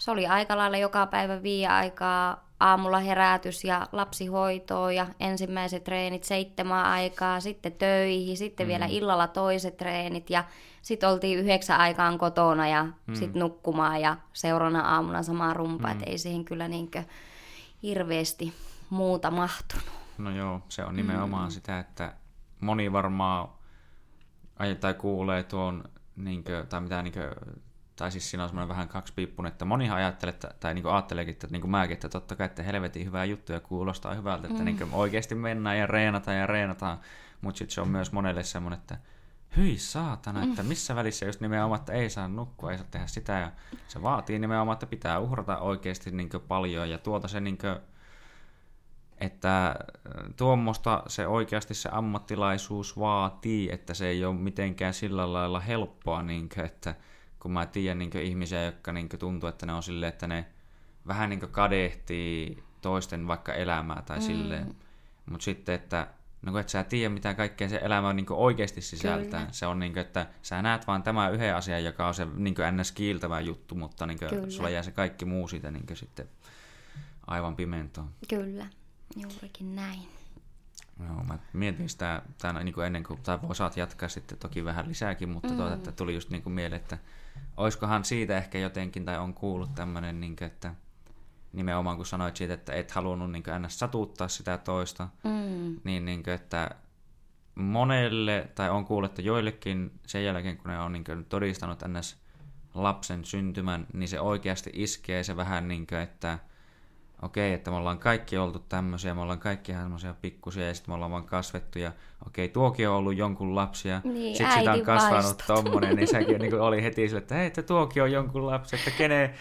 se oli aika lailla joka päivä 5 aikaa, aamulla herätys ja lapsihoitoa ja ensimmäiset treenit 7 aikaa, sitten töihin, sitten vielä illalla toiset treenit ja sitten oltiin 9 aikaan kotona ja sitten nukkumaan ja seuraavana aamuna sama rumpa, että ei siihen kyllä niinkö hirveästi muuta mahtunut. No joo, se on nimenomaan sitä, että moni varmaan tai kuulee tuon, niinkö, tai mitä niinkö, tai siis siinä on semmoinen vähän kaksipiippunen, että monihan ajattelee, tai niin ajatteleekin, että niin kuin mäkin, että totta kai, että helvetin hyvää juttuja kuulostaa hyvältä, että niin oikeasti mennään ja reenataan, mutta sitten se on myös monelle semmoinen, että hyi saatana, että missä välissä just nimenomaan, että ei saa nukkua, ei saa tehdä sitä, ja se vaatii nimenomaan, että pitää uhrata oikeasti niin paljon, ja tuota se niin kuin, että tuommoista se oikeasti se ammattilaisuus vaatii, että se ei ole mitenkään sillä lailla helppoa, niin kuin, että kun mä tiedän niin ihmisiä, jotka niin tuntuu, että ne on silleen, että ne vähän niin kadehtii toisten vaikka elämää tai silleen. Mutta sitten, että no et sä tiedä, mitä kaikkea se elämä niin oikeasti sisältää. Kyllä. Se on niin kuin, että sä näet vaan tämä yhden asian, joka on se niin ns. Kiiltävä juttu, mutta niin sulla jää se kaikki muu siitä niin sitten aivan pimentoon. Kyllä, juurikin näin. No, mä mietin sitä niin kuin ennen kuin, tai saat jatkaa sitten toki vähän lisääkin, mutta että tuli just niin kuin mieleen, että oiskohan siitä ehkä jotenkin, tai on kuullut tämmöinen, niin kuin, että nimenomaan kun sanoit siitä, että et halunnut niin kuin ns. Satuttaa sitä toista, niin kuin, että monelle, tai on kuullut, että joillekin sen jälkeen, kun ne on niin kuin todistanut ns. Lapsen syntymän, niin se oikeasti iskee se vähän niin kuin, että okei, että me ollaan kaikki oltu tämmöisiä, me ollaan kaikki ihan semmoisia pikkusia ja sitten me ollaan vaan kasvettu ja okei, tuokin on ollut jonkun lapsia, niin, sitten sitä on kasvanut tommonen, niin sekin niin oli heti sille, että hei, että tuokin on jonkun lapsi, että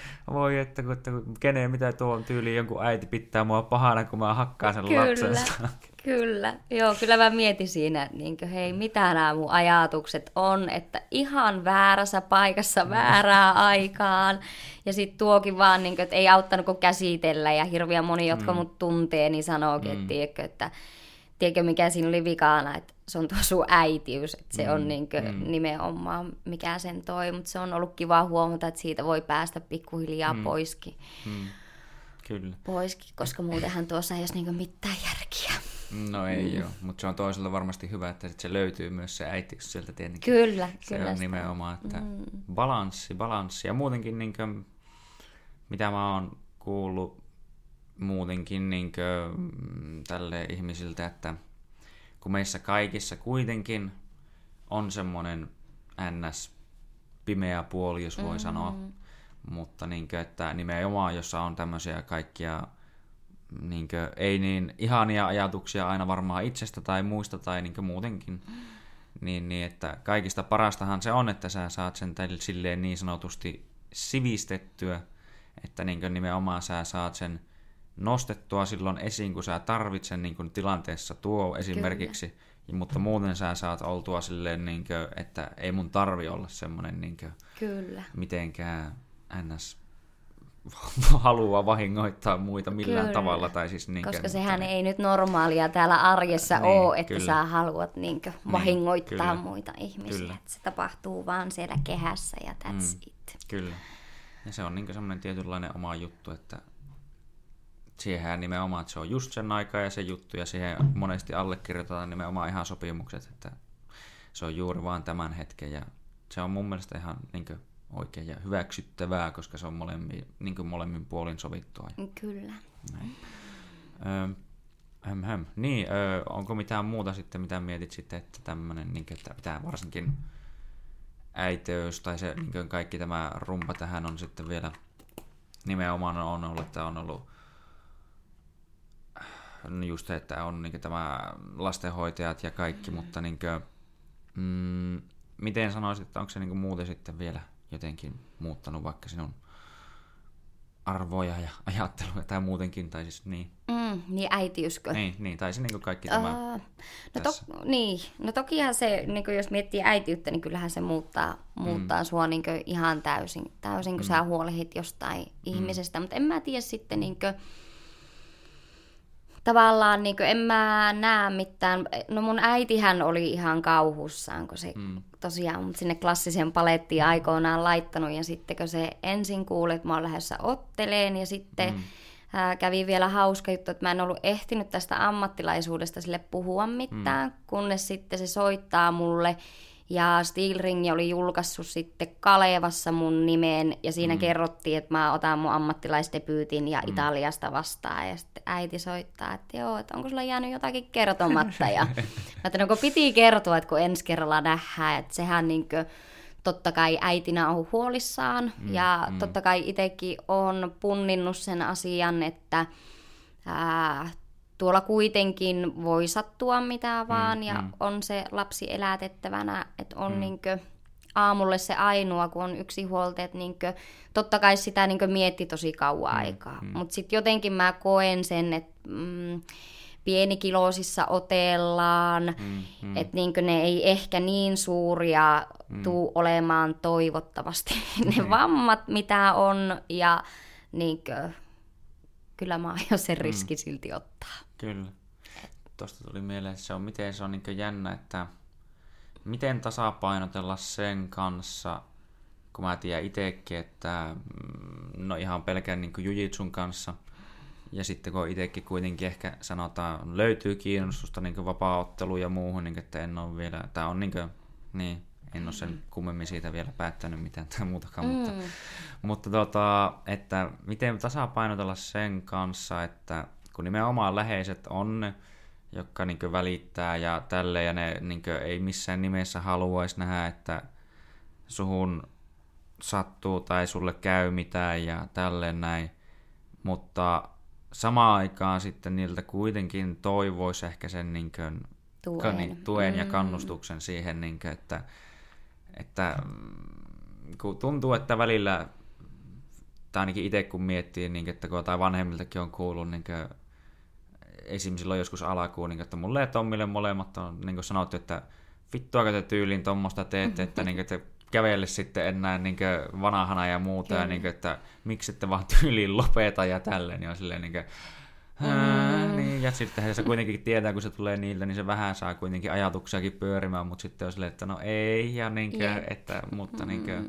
kenen mitä tuo on tyyliin, jonkun äiti pitää mua pahana, kun mä hakkaan sen lapsensa. Kyllä, joo, kyllä mä mietin siinä, niin kuin, hei, mitä nämä mun ajatukset on, että ihan väärässä paikassa väärään aikaan, ja sitten tuokin vaan, niin kuin, että ei auttanut kuin käsitellä, ja hirveän moni, jotka mut tuntee, niin sanookin, että tiedätkö mikä siinä oli vikana, että se on tuo sun äitiys, että se on niin kuin, nimenomaan mikä sen toi, mutta se on ollut kiva huomata, että siitä voi päästä pikkuhiljaa poiskin. Kyllä. Poiskin, koska muutenhan tuossa ei olisi niin kuin mitään järkiä. No ei joo, mutta se on toisella varmasti hyvä, että se löytyy myös se äitiys sieltä tietenkin. Kyllä. Se on nimenomaan, että balanssi. Ja muutenkin, niin kuin, mitä mä oon kuullut muutenkin niin kuin, tälle ihmisiltä, että kun meissä kaikissa kuitenkin on semmoinen ns. Pimeä puoli, jos voi sanoa, mutta niin kuin, että nimenomaan, jossa on tämmöisiä kaikkia niinkö, ei niin ihania ajatuksia aina varmaan itsestä tai muista tai niinkö muutenkin, niin, että kaikista parastahan se on, että sä saat sen silleen niin sanotusti sivistettyä, että niinkö nimenomaan sä saat sen nostettua silloin esiin, kun sä tarvitset niinkö tilanteessa tuo esimerkiksi, mutta muuten sä saat oltua silleen, niinkö, että ei mun tarvi olla semmoinen niinkö, mitenkään ns. Haluaa vahingoittaa muita millään tavalla. Tai siis koska sehän ei nyt normaalia täällä arjessa ole, että sä haluat vahingoittaa muita ihmisiä. Se tapahtuu vaan siellä kehässä ja that's it. Kyllä. Ja se on semmoinen tietynlainen oma juttu, että siihen nimenomaan, että se on just sen aika ja se juttu, ja siihen monesti allekirjoitetaan nimenomaan ihan sopimukset, että se on juuri vaan tämän hetken, ja se on mun mielestä ihan oikein ja hyväksyttävää, koska se on molemmin puolin sovittua. Kyllä. Niin, onko mitään muuta sitten, mitä mietit sitten, että tämmöinen, että pitää varsinkin äiteys tai se kaikki tämä rumpa tähän on sitten vielä nimenomaan on ollut, että on ollut just se, että on tämä lastenhoitajat ja kaikki, mutta miten sanoisit, että onko se muuten sitten vielä jotenkin muuttanut vaikka sinun arvoja ja ajattelua tai muutenkin, tai siis niin. Niin äitiyskö? Niin, tai se kaikki tämä No tokihan se, jos miettii äitiyttä, niin kyllähän se muuttaa sua ihan täysin kun sä huolehdit jostain ihmisestä, mutta en mä tiedä sitten tavallaan niin en mä näe mitään. No mun äitihän oli ihan kauhussaan, kun se tosiaan mut sinne klassiseen palettiin aikoinaan laittanut. Ja sitten kun se ensin kuuli, että mä oon lähdössä otteleen ja sitten kävi vielä hauska juttu, että mä en ollut ehtinyt tästä ammattilaisuudesta sille puhua mitään, kunnes sitten se soittaa mulle. Ja Steel Ring oli julkaissut sitten Kalevassa mun nimeen, ja siinä kerrottiin, että mä otan mun ammattilaisdebyytin ja Italiasta vastaan. Ja sitten äiti soittaa, että joo, että onko sulla jäänyt jotakin kertomatta. Ja mä ajattelin, kun piti kertoa, että kun ensi kerralla nähdään, että sehän niinkö totta kai äitinä on huolissaan. Ja totta kai itsekin on punninnut sen asian, että tuolla kuitenkin voi sattua mitä vaan ja on se lapsi elätettävänä, että on niinkö aamulle se ainoa, kun on yksinhuoltajat, niinkö, totta kai sitä niinkö mietti tosi kauan aikaa. Mutta sitten jotenkin mä koen sen, että pienikiloisissa otellaan, että niinkö ne ei ehkä niin suuria tuu olemaan toivottavasti ne vammat, mitä on, ja niinkö kyllä mä aion sen riski silti ottaa. Kyllä. Tuosta tuli mieleen, että miten se on niin jännä, että miten tasapainotella sen kanssa, kun mä tiedän itsekin, että no ihan pelkän niin jujitsun kanssa, ja sitten kun itsekin kuitenkin ehkä sanotaan, löytyy kiinnostusta niin vapaa-otteluun ja muuhun, niin että en ole vielä, tämä on niin, en ole sen kummemmin siitä vielä päättänyt mitään tai muutakaan, mutta että miten tasapainotella sen kanssa, että kun nimenomaan läheiset on ne, jotka niin välittää ja tälleen, ja ne niin ei missään nimessä haluaisi nähdä, että suhun sattuu tai sulle käy mitään ja tälleen näin, mutta samaan aikaan sitten niiltä kuitenkin toivoisi ehkä sen niin tuen ja kannustuksen siihen, niin kuin, että kun tuntuu, että välillä, tai ainakin itse kun miettii, niin, että kun tai vanhemmiltakin on kuullut, niin kuin, esim. Silloin joskus alkuun, niin, että mulle ja Tommille molemmat on niin sanottu, että vittua, kun te tyyliin tuommoista teette, että, niin, että kävelle sitten enää niin vanhana ja muuta, ja niin, että miksi ette vaan tyyliin lopeta ja tälleen, niin on silleen niin kuin, niin, ja sitten se kuitenkin tietää, kun se tulee niiltä, niin se vähän saa kuitenkin ajatuksiakin pyörimään, mutta sitten on silleen, että no ei, ja niinkö, että, mutta niinkö,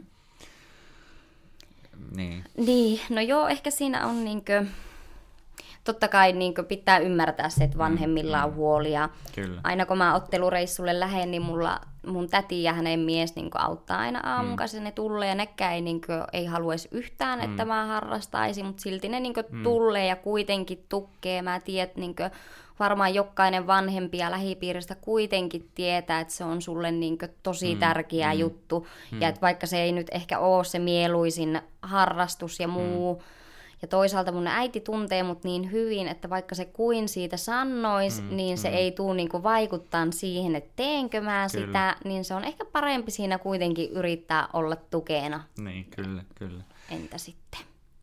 niin. Niin, no joo, ehkä siinä on niinkö, totta kai niinkö pitää ymmärtää se, että vanhemmilla on huolia. Kyllä. Aina kun mä ottelureissulle lähden, niin mun täti ja hänen mies niinkö auttaa aina aamunkaisin, ne tulee ja nekään ei haluaisi yhtään, että mä harrastaisin, mutta silti ne niinkö tulee ja kuitenkin tukkee. Mä tiedän, niinkö varmaan jokainen vanhempi ja lähipiiristä kuitenkin tietää, että se on sulle niinkö tosi tärkeä juttu. Ja että vaikka se ei nyt ehkä ole se mieluisin harrastus ja muu, ja toisaalta mun äiti tuntee mut niin hyvin, että vaikka se kuin siitä sanois, niin se ei tule niinku vaikuttaa siihen, että teenkö mä sitä, niin se on ehkä parempi siinä kuitenkin yrittää olla tukena. Niin, kyllä. Entä sitten?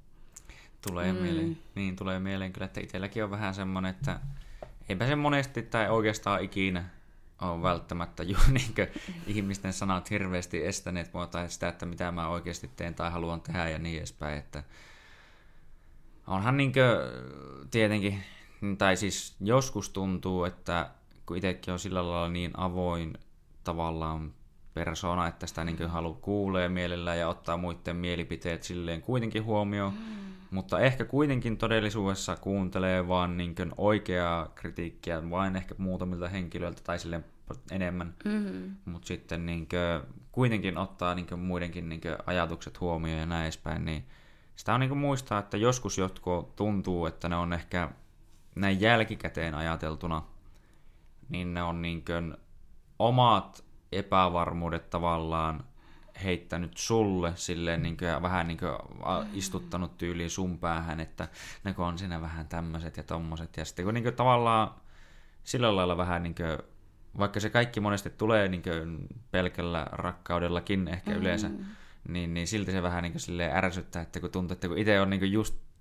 Tulee mieleen kyllä, että itselläkin on vähän semmoinen, että eipä se monesti tai oikeastaan ikinä ole välttämättä ihmisten sanat hirveästi estäneet mua tai sitä, että mitä mä oikeasti teen tai haluan tehdä ja niin edespäin, että onhan tietenkin, tai siis joskus tuntuu, että kun itsekin on sillä lailla niin avoin tavallaan persona, että sitä haluaa kuulee mielellään ja ottaa muiden mielipiteet silleen kuitenkin huomioon, mutta ehkä kuitenkin todellisuudessa kuuntelee vaan oikeaa kritiikkiä vain ehkä muutamilta henkilöiltä tai silleen enemmän, mutta sitten kuitenkin ottaa muidenkin ajatukset huomioon ja näin edespäin, niin sitä on muistaa, että joskus jotkut tuntuu, että ne on ehkä näin jälkikäteen ajateltuna, niin ne on omat epävarmuudet tavallaan heittänyt sulle silleen ja vähän istuttanut tyyliin sun päähän, että ne on siinä vähän tämmöiset ja tommoset. Ja sitten kun tavallaan sillä lailla vähän vaikka se kaikki monesti tulee pelkällä rakkaudellakin ehkä yleensä, niin silti se vähän silleen ärsyttää, että kun tuntuu, että kun itse on just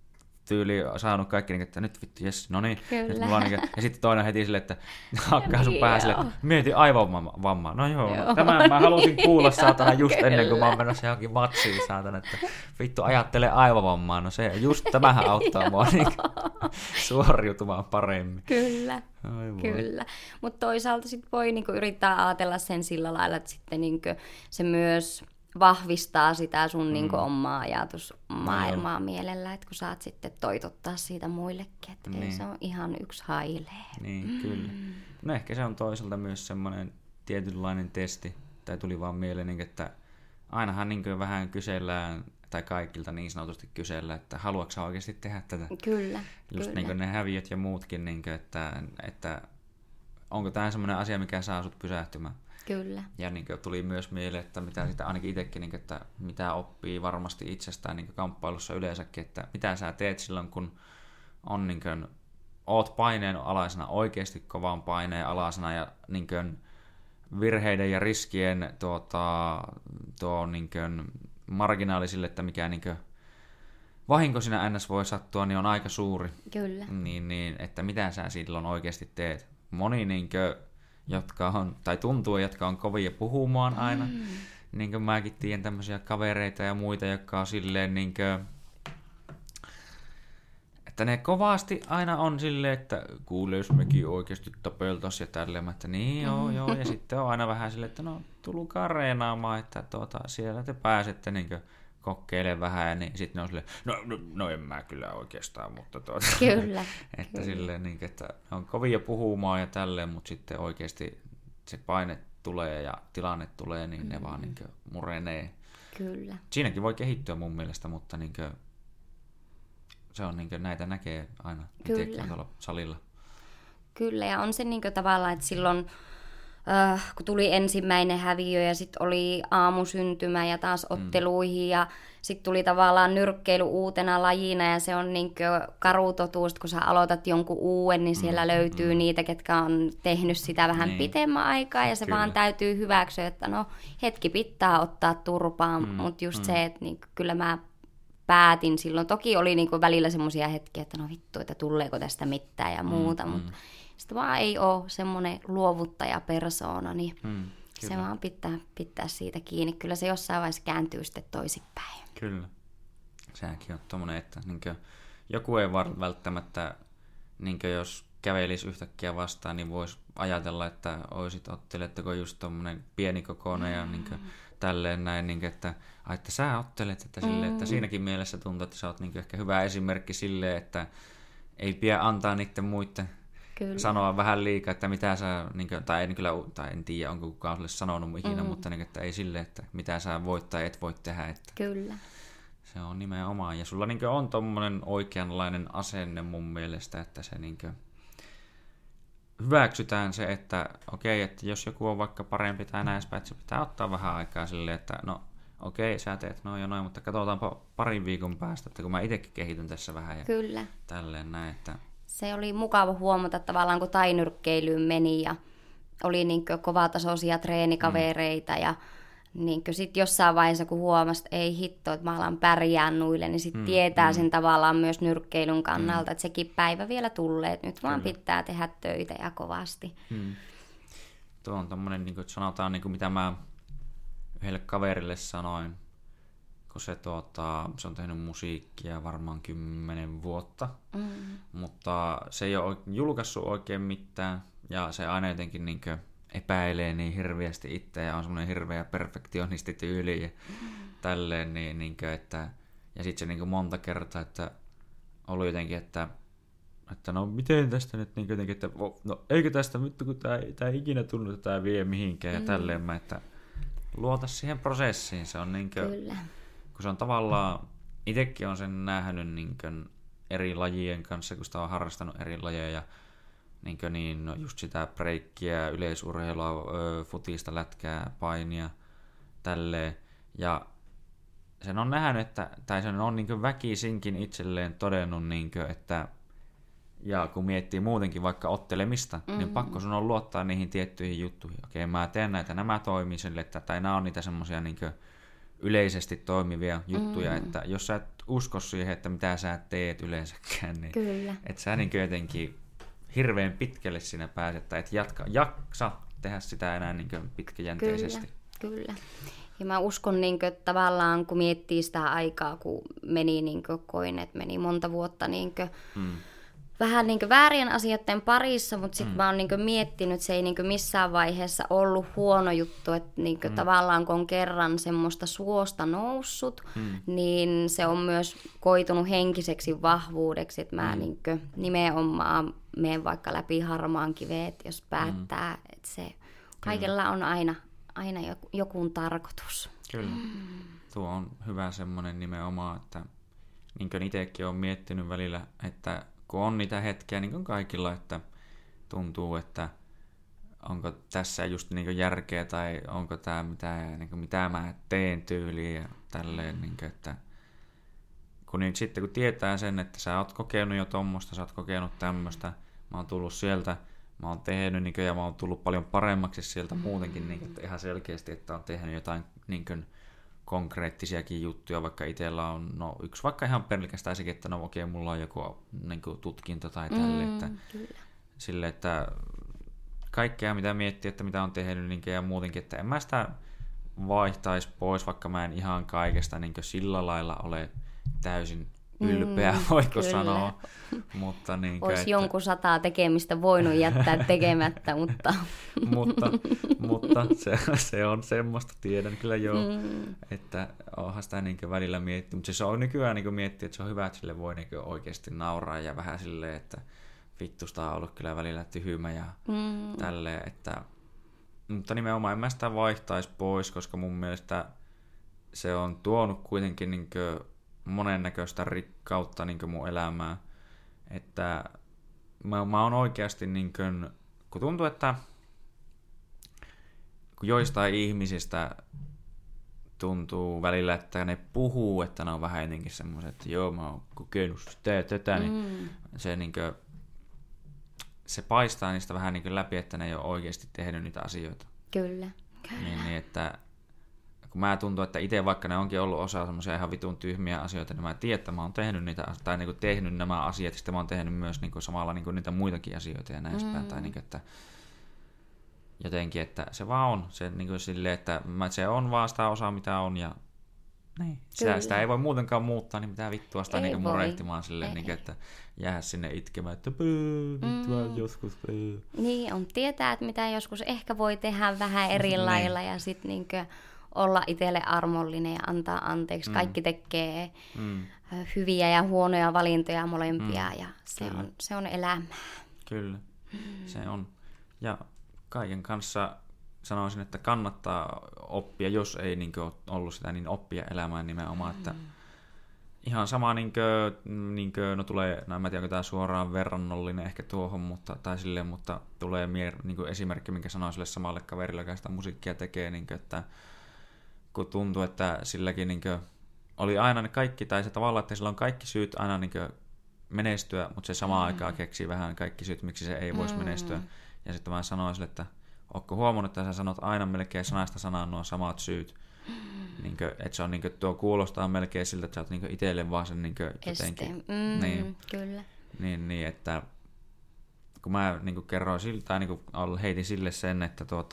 tyyli saanut kaikki, niin, että nyt vittu, jes, no niin. Kyllä. Ja sitten toinen heti silleen, että hakkaa sun päähän silleen, että mieti aivovammaa. No joo. Tämä mä halusin kuulla saatana just ennen kuin mä oon menossa johonkin matsiin saatana, että vittu ajattele aivovammaa. No se, just tämähän auttaa mua niin suoriutumaan paremmin. Kyllä. Kyllä. Mutta toisaalta sit voi niinku yrittää ajatella sen sillä lailla, että sitten niinku se myös vahvistaa sitä sun niinku omaa ajatusmaailmaa mielellä, että kun saat sitten toitottaa siitä muillekin, että ei se on ihan yksi hailee. Niin, kyllä. No ehkä se on toisaalta myös semmoinen tietynlainen testi, tai tuli vaan mieleen, että ainahan niin vähän kysellään, tai kaikilta niin sanotusti kysellään, että haluatko sä oikeasti tehdä tätä? Kyllä. Just niin ne häviöt ja muutkin, niin kuin, että onko tämä semmoinen asia, mikä saa sut pysähtymään? Kyllä. Ja niin kuin, tuli myös mieleen, että mitä sitä ainakin itsekin, niin kuin, että mitä oppii varmasti itsestään niin kuin kamppailussa yleensäkin, että mitä sä teet silloin, kun on, niin kuin, oot paineen alaisena, oikeasti kovan paineen alaisena ja niin kuin, virheiden ja riskien niin kuin, marginaalisille, että mikä niin kuin, vahinko siinä NS voi sattua, niin on aika suuri. Kyllä. Niin, että mitä sä silloin oikeasti teet. Moni, niin kuin, jotka on, tai tuntuu, jotka on kovia puhumaan aina. Niin kuin mäkin tiedän tämmöisiä kavereita ja muita, jotka on silleen, niin kuin, että ne kovasti aina on silleen, että kuule, jos mekin oikeasti tapeltaisiin ja tälleen, että niin joo, ja sitten on aina vähän silleen, että no tulkaa reenaamaan, että siellä te pääsette niin kuin kokeilemaan vähän, ja niin sitten ne on silleen, no en mä kyllä oikeastaan, mutta Kyllä. että kyllä. silleen, niin, että ne on kovia puhumaan ja tälleen, mutta sitten oikeasti se paine tulee ja tilanne tulee, niin ne vaan niin kuin murenee. Kyllä. Siinäkin voi kehittyä mun mielestä, mutta niin kuin, se on niin kuin, näitä näkee aina itsekin tuolla salilla. Kyllä, ja on se niin kuin tavallaan, että silloin kun tuli ensimmäinen häviö ja sitten oli aamusyntymä ja taas otteluihin ja sitten tuli tavallaan nyrkkeily uutena lajina ja se on niin karu totuus, kun sä aloitat jonkun uuden, niin siellä löytyy niitä, ketkä on tehnyt sitä vähän pitemmän aikaa ja se Kyllä. vaan täytyy hyväksyä, että no hetki pitää ottaa turpaan, mutta just se, että niin kyllä mä päätin silloin. Toki oli niin välillä semmoisia hetkiä, että no vittu, että tuleeko tästä mitään ja muuta, mutta sitten vaan ei ole semmoinen luovuttajapersoona, niin se vaan pitää siitä kiinni. Kyllä se jossain vaiheessa kääntyy sitten toisinpäin. Kyllä. Sekin on tommoinen, että niinkö, joku ei välttämättä, niinkö, jos kävelisi yhtäkkiä vastaan, niin voisi ajatella, että otteletteko just tommoinen pienikokoinen ja niinkö, tälleen näin, niinkö, että sä ottelet, että, silleen, että siinäkin mielessä tuntuu, että sä oot niinkö, ehkä hyvä esimerkki silleen, että ei pidä antaa niiden muiden Kyllä. sanoa vähän liikaa, että mitä sä, niin kuin, tai en tiedä, onko kukaan sulle sanonut ikinä, mutta niin, että ei silleen, että mitä sä voit tai et voi tehdä. Että Kyllä. Se on nimenomaan. Ja sulla niin kuin, on tommonen oikeanlainen asenne mun mielestä, että se niin kuin, hyväksytään se, että okei, että jos joku on vaikka parempi tai näin, että se pitää ottaa vähän aikaa silleen, että no okei, sä teet noin ja noin, mutta katsotaanpa parin viikon päästä, että kun mä itsekin kehityn tässä vähän ja Kyllä. tälleen näin, että se oli mukava huomata tavallaan, kun tainyrkkeilyyn meni ja oli niin kovatasoisia treenikavereita ja niin sitten jossain vaiheessa, kun huomasi, että ei hitto, että mä alan pärjää nuille, niin sitten tietää sen tavallaan myös nyrkkeilyn kannalta, että sekin päivä vielä tulee, että nyt vaan pitää tehdä töitä ja kovasti. Tuo on tommonen, niin kuin sanotaan, niin kuin mitä mä yhdelle kaverille sanoin, kun se on tehnyt musiikkia varmaan 10 vuotta, mutta se ei ole julkaissut oikein mitään, ja se aina jotenkin niin kuin epäilee niin hirveästi itseä, ja on semmoinen hirveä perfektionistityyli, ja tälleen, niin kuin, että, ja sitten se niin kuin monta kertaa, että ollut jotenkin, että no miten tästä nyt niin jotenkin, että no eikö tästä vittu, kun tää ei ikinä tunnu, että tää vie mihinkään, ja tälleen, että luota siihen prosessiin, se on niin kuin, Kyllä. kun se on tavallaan, itsekin on sen nähnyt niin kuin eri lajien kanssa, kun sitä on harrastanut eri lajeja, niin no just sitä breikkiä, yleisurheilua, futista, lätkää, painia, tälleen, ja sen on nähnyt, tai sen on niin kuin väkisinkin itselleen todennut, niin kuin, että ja kun miettii muutenkin vaikka ottelemista, niin pakko sun on luottaa niihin tiettyihin juttuihin. Okei, mä teen näitä, nämä toimii sille, tai nämä on niitä semmosia niin kuin yleisesti toimivia juttuja, että jos sä et usko siihen, että mitä sä teet yleensäkään, niin Kyllä. että sä niin jotenkin hirveän pitkälle siinä pääset, tai et jaksa tehdä sitä enää niin pitkäjänteisesti. Kyllä. Ja mä uskon, niin kuin, että tavallaan kun miettii sitä aikaa, kun meni, niin kuin, koin, että meni monta vuotta niin kuin, vähän niin kuin väärien asioiden parissa, mutta sitten mä oon niin kuin miettinyt, että se ei niin kuin missään vaiheessa ollut huono juttu, että niin kuin tavallaan kun on kerran semmoista suosta noussut, niin se on myös koitunut henkiseksi vahvuudeksi, että mä niin kuin nimenomaan menen vaikka läpi harmaan kiveet, jos päättää, että se kaikella on aina joku tarkoitus. Kyllä. Tuo on hyvä semmoinen nimenomaan, että niin kuin itsekin olen miettinyt välillä, että kun on niitä hetkiä niin kuin kaikilla, että tuntuu, että onko tässä just niin kuin järkeä tai onko tämä mitä mä teen tyyliin ja tälleen, niin kuin, että sitten kun tietää sen, että sä oot kokenut jo tommoista, sä oot kokenut tämmöistä, mä oon tullut sieltä, mä oon tehnyt niin kuin, ja mä oon tullut paljon paremmaksi sieltä muutenkin, niin kuin, että ihan selkeästi, että on tehnyt jotain niin kuin konkreettisiakin juttuja, vaikka itsellä on, yksi vaikka ihan pelkästään sekin, että mulla on joku niin kuin tutkinto tai tälle, että sille, että kaikkea mitä miettii, että mitä on tehnyt niin ja muutenkin, että en mä sitä vaihtaisi pois, vaikka mä en ihan kaikesta niin sillä lailla ole täysin ylpeä, voiko sanoa. Mutta niin kuin, olisi että jonkun 100 tekemistä voinut jättää tekemättä, mutta mutta se on semmoista, tiedän kyllä joo, että onhan sitä niin välillä miettinyt, mutta se on nykyään niin miettiä, että se on hyvä, että sille voi niin oikeasti nauraa ja vähän silleen, että vittusta on ollut kyllä välillä tyhmä ja tälleen, että mutta nimenomaan en mä sitä vaihtaisi pois, koska mun mielestä se on tuonut kuitenkin niin monennäköistä rikkautta niin mun elämään, että mä oon oikeasti niin kuin, kun tuntuu, että kun joistain ihmisistä tuntuu välillä, että ne puhuu, että ne on vähän jotenkin semmoiset, että joo, mä oon kokenut sitä ja tätä, niin se niin kuin, se paistaa niistä vähän niin kuin läpi, että ne ei ole oikeasti tehnyt niitä asioita. Kyllä. Niin, että kun mä tuntuu, että itse vaikka ne onkin ollut osa semmoisia ihan vitun tyhmiä asioita, niin mä tiedän, että mä oon tehnyt niitä, tai niin kuin tehnyt nämä asiat, ja sitten mä oon tehnyt myös niin kuin samalla niin kuin niitä muitakin asioita ja näin päin, tai niin kuin, että jotenkin, että se vaan on, se niin kuin silleen, että se on vaan sitä osaa, mitä on, ja niin. Sitä ei voi muutenkaan muuttaa, niin mitä vittua sitä niin murehtimaan silleen, niin kuin, että jää sinne itkemään, että joskus. Niin, on tietää, että mitä joskus ehkä voi tehdä vähän eri lailla, ja sitten niin olla itselle armollinen ja antaa anteeksi. Kaikki tekee hyviä ja huonoja valintoja molempia, ja se on elämää. Kyllä, se on. Ja kaiken kanssa sanoisin, että kannattaa oppia, jos ei niin kuin ollut sitä, niin oppia elämään nimenomaan, että ihan sama, niin kuin, no tulee, no en tiedä, onko tämä suoraan verrannollinen ehkä tuohon, mutta tulee niin kuin esimerkki, minkä sanoin sille samalle kaverille, joka sitä musiikkia tekee, niin kuin, että kun tuntuu, että silläkin niin kuin, oli aina ne kaikki, tai se tavallaan, että sillä on kaikki syyt aina niin kuin, menestyä, mutta se samaan aikaan keksii vähän kaikki syyt, miksi se ei voisi menestyä. Ja sitten mä sanoin sille, että ootko huomannut, että sä sanot aina melkein sanasta sanaan nuo samat syyt. Niinkö, että se on niinkö, tuo kuulostaa melkein siltä, että sä oot niinkö itselle vaan sen niinkö jotenkin. Niin, kyllä. Niin, että kun mä niinkö kerroin siltä, tai niinkö heitin sille sen,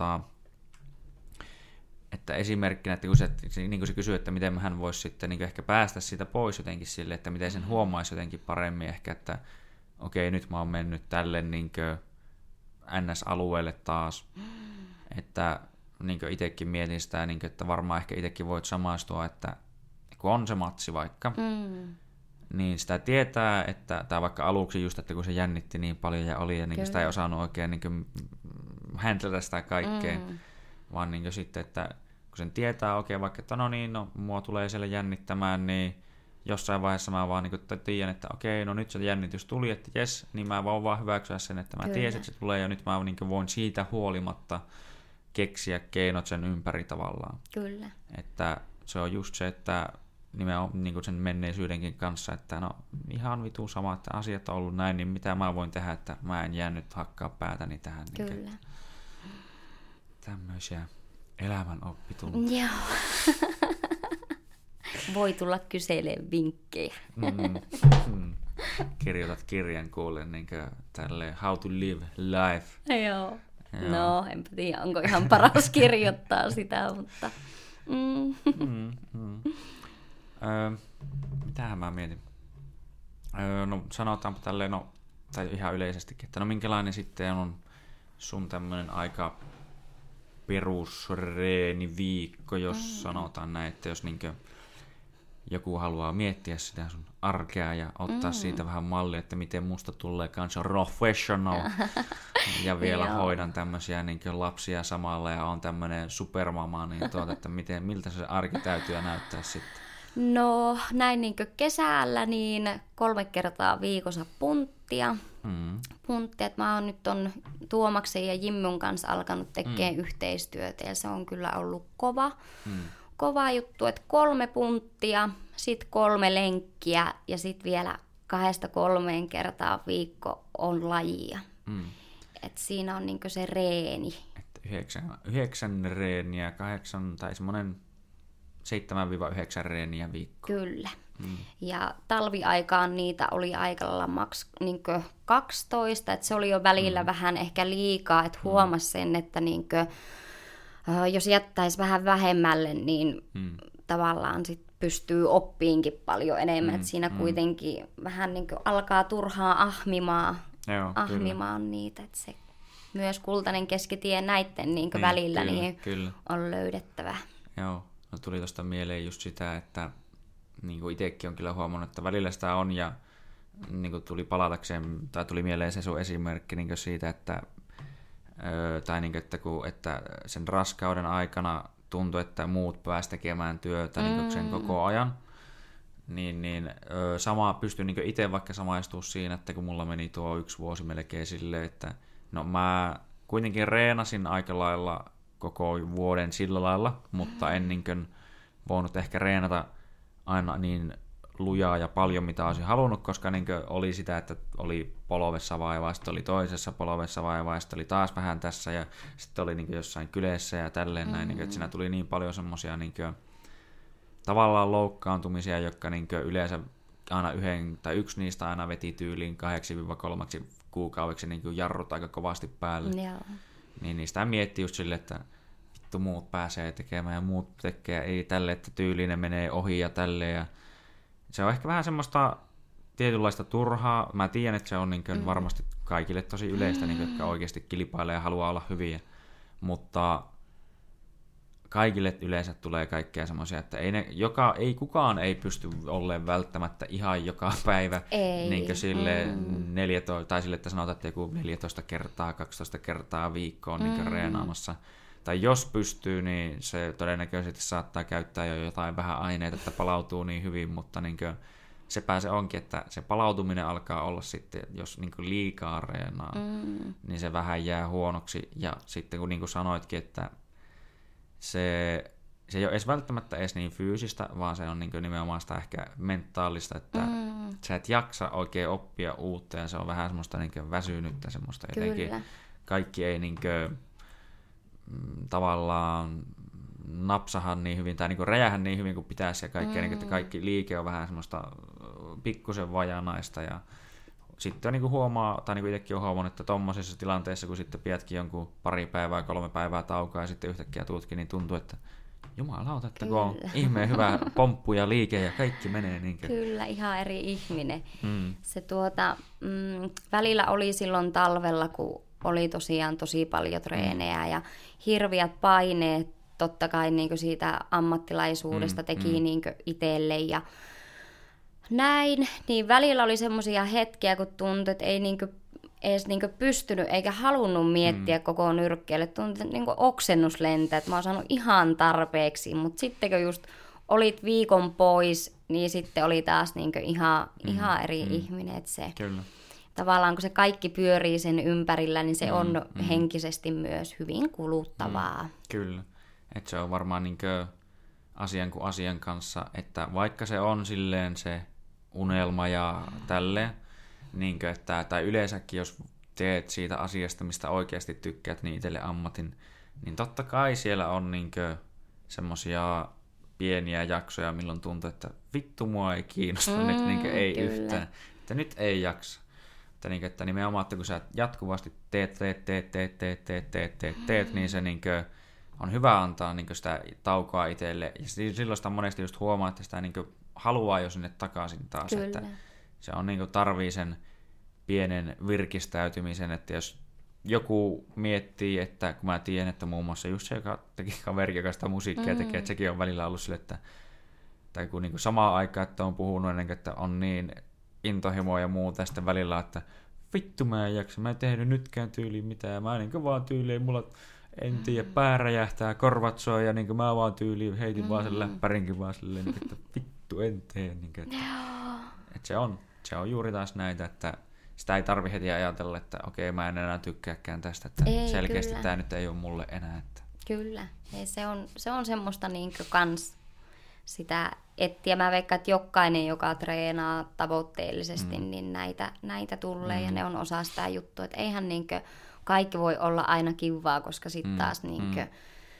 että esimerkkinä, että kun se kysyy, että miten hän voisi sitten niinkö ehkä päästä siitä pois jotenkin sille, että miten sen huomaisi jotenkin paremmin ehkä, että okei, nyt mä oon mennyt tälle niinkö NS-alueelle taas, että niin itsekin mietin sitä, niin kuin, että varmaan ehkä itsekin voit samaistua, että kun on se matsi vaikka, niin sitä tietää, että, tai vaikka aluksi just, että kun se jännitti niin paljon ja oli, ja niin sitä ei osannut oikein niin handlata sitä kaikkea, vaan niin sitten, että kun sen tietää oikein vaikka, että mua tulee siellä jännittämään, niin jossain vaiheessa mä vaan niin tiedän, että okei, no nyt se jännitys tuli, että jes, niin mä voin vaan hyväksyä sen, että mä tiesin, että se tulee, ja nyt mä niin voin siitä huolimatta keksiä keinot sen ympäri tavallaan. Kyllä. Että se on just se, että nimenomaan niin sen menneisyydenkin kanssa, että no ihan vitun sama, että asiat on ollut näin, niin mitä mä voin tehdä, että mä en jää nyt hakkaa päätäni tähän. Kyllä. Niin, tämmöisiä elämän oppitunteja. Joo. voi tulla kyselemään vinkkejä. Kirjoitat kirjan kuulle niin tälle How to Live Life. Joo. No, enpä tiedä, onko ihan paras kirjoittaa sitä, mutta... Mitähän mä mietin? No sanotaanpa tälleen, tai ihan yleisestikin, että no minkälainen sitten on sun tämmönen aika perusreeniviikko, jos sanotaan näin, että jos niinkö joku haluaa miettiä sitä sun arkea ja ottaa siitä vähän mallia, että miten musta tulee kanssa professional ja vielä hoidan tämmöisiä niinkö lapsia samalla ja on tämmönen supermama, niin että miltä se arki täytyy näyttää sitten? No näin niinkö kesällä niin 3 kertaa viikossa punttia. Punttia, että mä oon nyt Tuomaksen ja Jimmyn kanssa alkanut tekemään yhteistyötä ja se on kyllä ollut kova juttu, että 3 punttia, sitten 3 lenkkiä ja sitten vielä 2-3 kertaa viikko on lajia. Et siinä on niinkö se reeni. 9 reeniä, 8 tai semmoinen 7-9 reeniä viikko. Kyllä. Ja talviaikaan niitä oli aika lailla niinkö 12, että se oli jo välillä vähän ehkä liikaa, että huomasi sen, että niinkö, jos jättäisi vähän vähemmälle, niin tavallaan sit pystyy oppiinkin paljon enemmän, että siinä kuitenkin vähän niinkö alkaa turhaan ahmimaan niitä, että se myös kultainen keskitie näitten niinkö välillä kyllä. On löydettävä. Joo, no tuli tuosta mieleen just sitä, että niin kuin itsekin on kyllä huomannut, että välillä sitä on ja niin kuin tuli mieleen se sun esimerkki niin kuin siitä, että tai niin kuin, että sen raskauden aikana tuntui, että muut pääsi tekemään työtä niin kuin sen koko ajan. Niin sama pystyi niin itse vaikka samaistumaan siinä, että kun mulla meni tuo 1 vuosi melkein silleen, että no mä kuitenkin reenasin aika lailla koko vuoden sillä lailla, mutta en niin kuin voinut ehkä reenata aina niin lujaa ja paljon, mitä olisin halunnut, koska niin oli sitä, että oli polvessa vaivaa, sitten oli toisessa polvessa vaivaa, ja sitten oli taas vähän tässä, ja sitten oli niin jossain kyleessä ja tälleen näin, niin että siinä tuli niin paljon semmoisia niin tavallaan loukkaantumisia, jotka niin yleensä aina yksi niistä aina veti tyyliin 2-3 kuukaudeksi niin jarrut aika kovasti päälle. Joo. Niin niistä miettii just silleen, että vittu muut pääsee tekemään ja muut tekee, ei tälle, että tyylinen menee ohi ja tälleen. Ja se on ehkä vähän semmoista tietynlaista turhaa. Mä tiedän, että se on niin varmasti kaikille tosi yleistä, niin jotka oikeasti kilpailee ja haluaa olla hyviä. Mutta kaikille yleensä tulee kaikkea semmoisia, että ei kukaan ei pysty olleen välttämättä ihan joka päivä niin sille 14, tai sille, että sanotaan, että joku 14 kertaa, 12 kertaa viikkoon niin reenaamassa. Tai jos pystyy, niin se todennäköisesti saattaa käyttää jo jotain vähän aineita, että palautuu niin hyvin, mutta niin sepä se onkin, että se palautuminen alkaa olla sitten, jos niin liikaa reenaa, niin se vähän jää huonoksi. Ja sitten kun niin kuin sanoitkin, että se ei ole edes välttämättä edes niin fyysistä, vaan se on niin nimenomaan sitä ehkä mentaalista, että sä et jaksa oikein oppia uutta ja se on vähän semmoista niin väsynyttä semmoista jotenkin. Kaikki ei niin kuin, tavallaan napsaha niin hyvin tai niin räjähän niin hyvin kuin pitäisi ja kaikkea, niin, että kaikki liike on vähän semmoista pikkusen vajanaista ja sitten niin huomaa, tai niin itsekin on huomannut, että tommosessa tilanteessa, kun sitten pidätkin jonkun 2 päivää, 3 päivää taukoa ja sitten yhtäkkiä tuutkin, niin tuntuu, että jumalauta, että kun on ihmeen hyvä pomppu ja liike ja kaikki menee niin kuin. Kyllä, ihan eri ihminen. Se välillä oli silloin talvella, kun oli tosiaan tosi paljon treenejä ja hirviät paineet, totta kai niin siitä ammattilaisuudesta teki niin itselle ja näin, niin välillä oli semmoisia hetkiä, kun tuntui, että ei edes pystynyt eikä halunnut miettiä koko nyrkkeelle. Tuntui, että oksennus lentää, että mä oon saanut ihan tarpeeksi, mutta sitten kun just olit viikon pois, niin sitten oli taas ihan eri ihminen. Että se, Kyllä. Tavallaan kun se kaikki pyörii sen ympärillä, niin se on henkisesti myös hyvin kuluttavaa. Kyllä, että se on varmaan asian kuin asian kanssa, että vaikka se on silleen se unelma ja tälleen, tai yleensäkin jos teet siitä asiasta, mistä oikeasti tykkäät, niin itselle ammatin, niin totta kai siellä on semmosia pieniä jaksoja, milloin tuntuu, että vittu mua ei kiinnosta nyt, niin ei kyllä. yhtään. Että nyt ei jaksa. Että nimenomaan, että kun sä jatkuvasti teet, niin se niin kuin on hyvä antaa niin kuin sitä taukoa itselle. Ja silloin sitä monesti just huomaa, että sitä niin kuin haluaa jo sinne takaisin taas. Kyllä. Että se on niin kuin tarvii sen pienen virkistäytymisen, että jos joku miettii, että kun mä tiedän, että muun muassa just se, joka teki kaveri, joka sitä musiikkia tekee, että sekin on välillä ollut sille, että tai kun niin kuin samaan aikaan, että on puhunut ennen kuin, että on niin intohimoa ja muuta, ja sitten välillä, että vittu mä en jaksa, mä en tehnyt nytkään tyyliin mitään, mä niin kuin vaan tyyliin, mulla en tiedä, pää räjähtää, korvat soi, ja niin kuin mä vaan tyyliin heitin vaan sen läppärinkin vaan silleen, niin kuin, että vittu en tee. Niin kuin, että se on juuri taas näitä, että sitä ei tarvi heti ajatella, että okei, mä en enää tykkääkään tästä, että ei, selkeästi kyllä. Tämä nyt ei ole mulle enää. Että. Kyllä, ei, se on semmoista niin kuin kans sitä etsiä. Mä veikkaan, että jokainen, joka treenaa tavoitteellisesti, niin näitä tulee ja ne on osa sitä juttua. Että eihän niinkö kaikki voi olla aina kivaa, koska sitten taas niinkö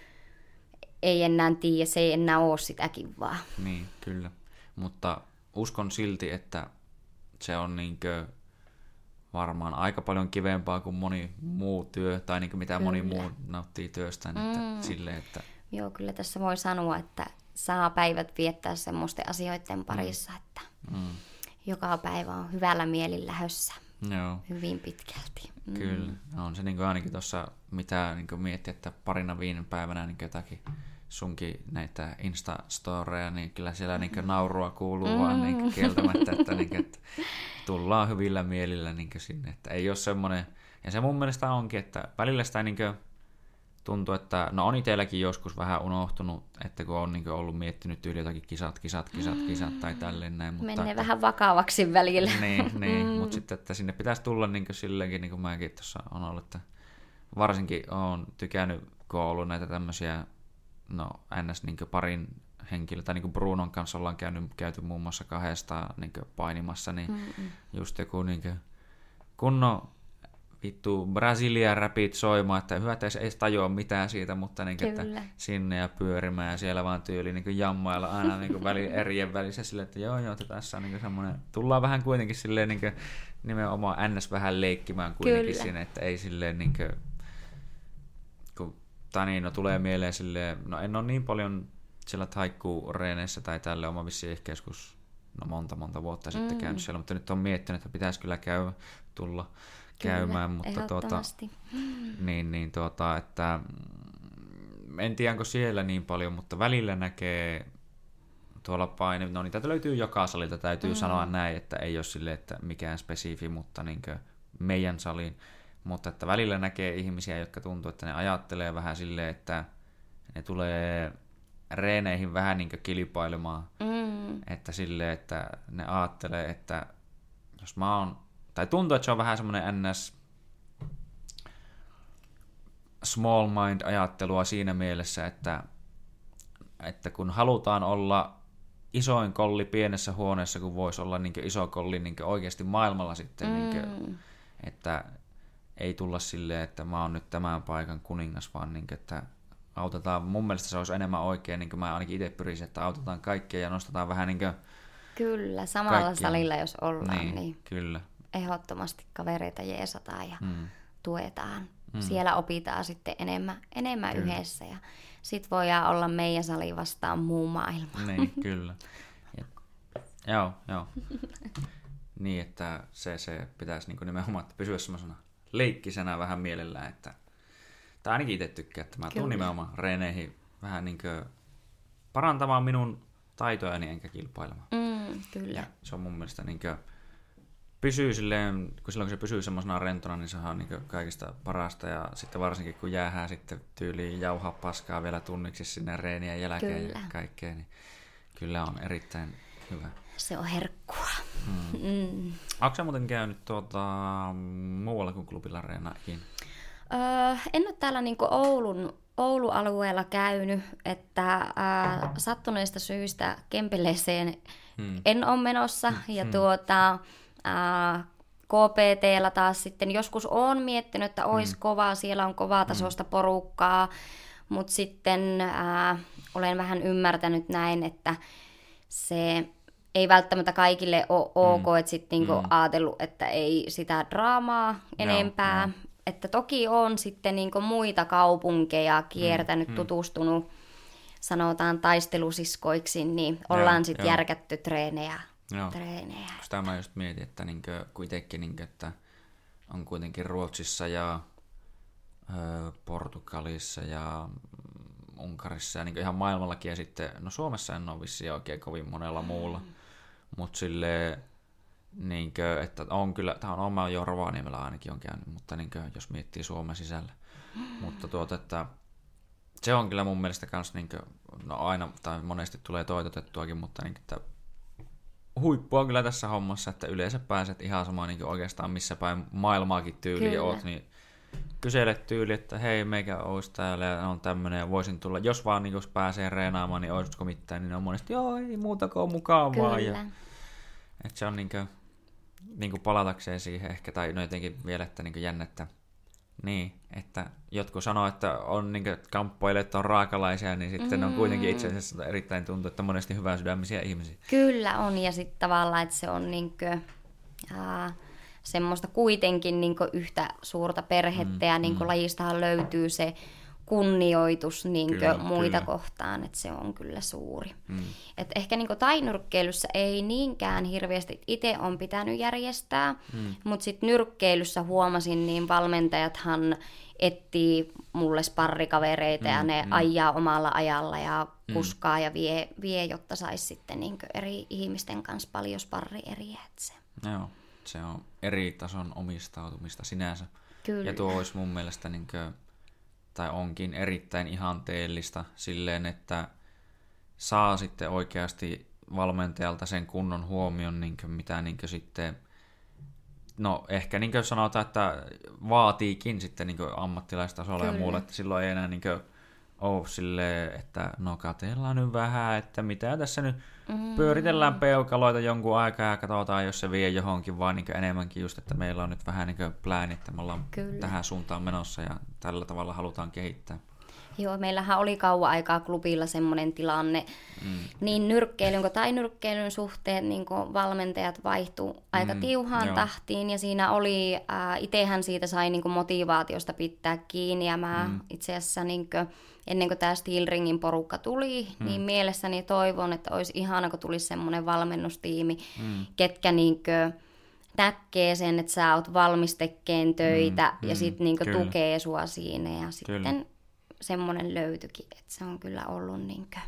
ei enää tiedä, se ei enää ole sitä kivaa. Niin, kyllä. Mutta uskon silti, että se on niinkö varmaan aika paljon kivempaa kuin moni muu työ, tai niinkö mitä moni muu nauttii työstään. Että silleen, että. Joo, kyllä tässä voi sanoa, että saa päivät viettää semmoisten asioiden parissa, että joka päivä on hyvällä mielillä hössä. Joo. Hyvin pitkälti. Kyllä. On se niin ainakin tuossa, mitä niin miettii, että parina viime päivänä niin jotakin sunkin näitä Insta-storeja, niin kyllä siellä niin naurua kuuluu vaan niin kieltämättä, että tullaan hyvillä mielillä niin sinne. Että ei ole semmoinen, ja se mun mielestä onkin, että välillä sitä niin tuntuu, että no on itselläkin joskus vähän unohtunut, että kun on niin ollut miettinyt yli jotakin kisat tai tälleen näin. Mutta menee vähän vakavaksi välillä. Niin, mutta sitten, että sinne pitäisi tulla niin silleenkin, niin kuin mäkin tuossa on ollut, että varsinkin olen tykännyt, kun on ollut näitä tämmöisiä, no ns. Niin parin henkilö, tai niin Brunon kanssa ollaan käyty muun muassa 200 niin painimassa, niin just joku niin kunnon vittu Brasilia-räpit soimaan, että hyvä, että ei tajua mitään siitä, mutta niin, että sinne ja pyörimään ja siellä vaan tyyli niin jammailla aina niin erien välissä silleen, että joo, että tässä on niin semmoinen, tullaan vähän kuitenkin silleen niin nimenomaan ns. Vähän leikkimään kuitenkin sinne, että ei silleen niin kuin, kun Tanino tulee mieleen silleen, no en ole niin paljon siellä taikku-reeneissä tai tälle oma vissiin ehkä joskus monta vuotta sitten käynyt siellä, mutta nyt on miettinyt, että pitäisi kyllä tulla käymään, mutta että en tiedä, onko siellä niin paljon, mutta välillä näkee tuolla no niitä löytyy joka salilta, täytyy sanoa näin, että ei ole silleen, että mikään spesifi, mutta niin meidän saliin, mutta että välillä näkee ihmisiä, jotka tuntuu, että ne ajattelee vähän silleen, että ne tulee reeneihin vähän niin kilpailemaan, että silleen, että ne ajattelee, että jos mä oon tai tuntuu, että se on vähän semmoinen ns. Small mind-ajattelua siinä mielessä, että kun halutaan olla isoin kolli pienessä huoneessa, kun voisi olla niin iso kolli niin oikeasti maailmalla sitten, niin että ei tulla silleen, että mä oon nyt tämän paikan kuningas, vaan niin kuin, että autetaan, mun mielestä se olisi enemmän oikein, niin kuin mä ainakin itse pyrisin, että autetaan kaikkia ja nostetaan vähän niin kuin kyllä, samalla kaikkia salilla jos ollaan, niin kyllä. Ehdottomasti kavereita jeesataan ja tuetaan. Siellä opitaan sitten enemmän yhdessä ja sit voidaan olla meidän sali vastaan muu maailma. Niin, kyllä. Joo. Niin, että se pitäisi niin nimenomaan pysyä semmoisena leikkisenä vähän mielellään, että tai ainakin itse tykkää, että mä tuun nimenomaan reeneihin vähän niin parantamaan minun taitojani enkä kilpailemaan. Kyllä. Ja se on mun mielestä niin pysyy silleen, kun silloin kun se pysyy semmoisena rentona, niin se on niin kaikista parasta ja sitten varsinkin kun jäähän sitten tyyliin jauhaa paskaa vielä tunniksi sinne reenien jälkeen ja kaikkea, niin kyllä on erittäin hyvä. Se on herkkua. Onko sä muuten käynyt muualla kuin klubilla reenaakin? En ole täällä niinku Oulun alueella käynyt, että sattuneista syistä Kempeleeseen en ole menossa ja KPT:llä taas sitten joskus olen miettinyt, että olisi kovaa, siellä on kovaa tasoista porukkaa, mutta sitten olen vähän ymmärtänyt näin, että se ei välttämättä kaikille ole ok, että sitten niinku ajatellut, että ei sitä draamaa enempää. Että toki on sitten niinku muita kaupunkeja kiertänyt, tutustunut, sanotaan taistelusiskoiksi, niin ollaan sitten järkätty treenejä. Sitä mä just mietin, että kun itsekin, että on kuitenkin Ruotsissa ja Portugalissa ja Unkarissa ja ihan maailmallakin, ja sitten, no Suomessa en ole vissiin oikein kovin monella muulla, mutta silleen, että on kyllä, tämä on oma jo Rovaniemellä ainakin on käynyt, mutta jos miettii Suomen sisällä, mutta että se on kyllä mun mielestä kans, no aina, tai monesti tulee toitotettuakin, mutta että huippua kyllä tässä hommassa, että yleensä pääset ihan samaan oikeastaan missä päin maailmaakin tyyliin oot, niin kyselet tyyli, että hei, meikä olisi täällä ja on tämmönen ja voisin tulla, jos vaan jos pääsee reenaamaan, niin olisiko mitään, niin on monesti, joo, ei muuta kuin mukaan vaan. Ja, että se on palatakseen siihen ehkä, tai no jotenkin vielä, että jännettä. Niin, että jotkut sanoo, että on kamppoilijat on raakalaisia, niin sitten on kuitenkin itse asiassa erittäin tuntuu, että monesti hyvän sydämisiä ihmisiä. Kyllä on, ja sitten tavallaan, että se on semmoista kuitenkin yhtä suurta perhettä, ja lajistahan löytyy se kunnioitus muita kohtaan, että se on kyllä suuri. Et ehkä tainyrkkeilyssä ei niinkään hirveästi itse on pitänyt järjestää, mutta sitten nyrkkeilyssä huomasin, niin valmentajathan etsii mulle sparrikavereita ja ne ajaa omalla ajalla ja kuskaa ja vie jotta saisi sitten eri ihmisten kanssa paljon sparrieriä. Joo, se on eri tason omistautumista sinänsä. Kyllä. Ja tuo olisi mun mielestä tai onkin erittäin ihanteellista silleen, että saa sitten oikeasti valmentajalta sen kunnon huomion, mitä sitten, no ehkä sanotaan, että vaatiikin sitten ammattilaistasolla ja muulla, että silloin ei enää ole silleen, että no katellaan nyt vähän, että mitä tässä nyt pyöritellään peukaloita jonkun aikaa ja katsotaan, jos se vie johonkin, vaan enemmänkin just, että meillä on nyt vähän plääni, että me ollaan tähän suuntaan menossa ja tällä tavalla halutaan kehittää. Joo, meillähän oli kauan aikaa klubilla semmoinen tilanne, niin nyrkkeilyn kuin tainyrkkeilyn suhteen valmentajat vaihtui aika tiuhaan tahtiin, ja siinä oli, itsehän siitä sai motivaatiosta pitää kiinni, ja mä itse asiassa ennen kuin tämä Steelringin porukka tuli, niin mielessäni toivon, että olisi ihana, kun tulisi semmoinen valmennustiimi, ketkä näkee sen, että sä oot valmis tekemään töitä, ja sitten tukee sua siinä, ja sitten semmoinen löytyikin, että se on kyllä ollut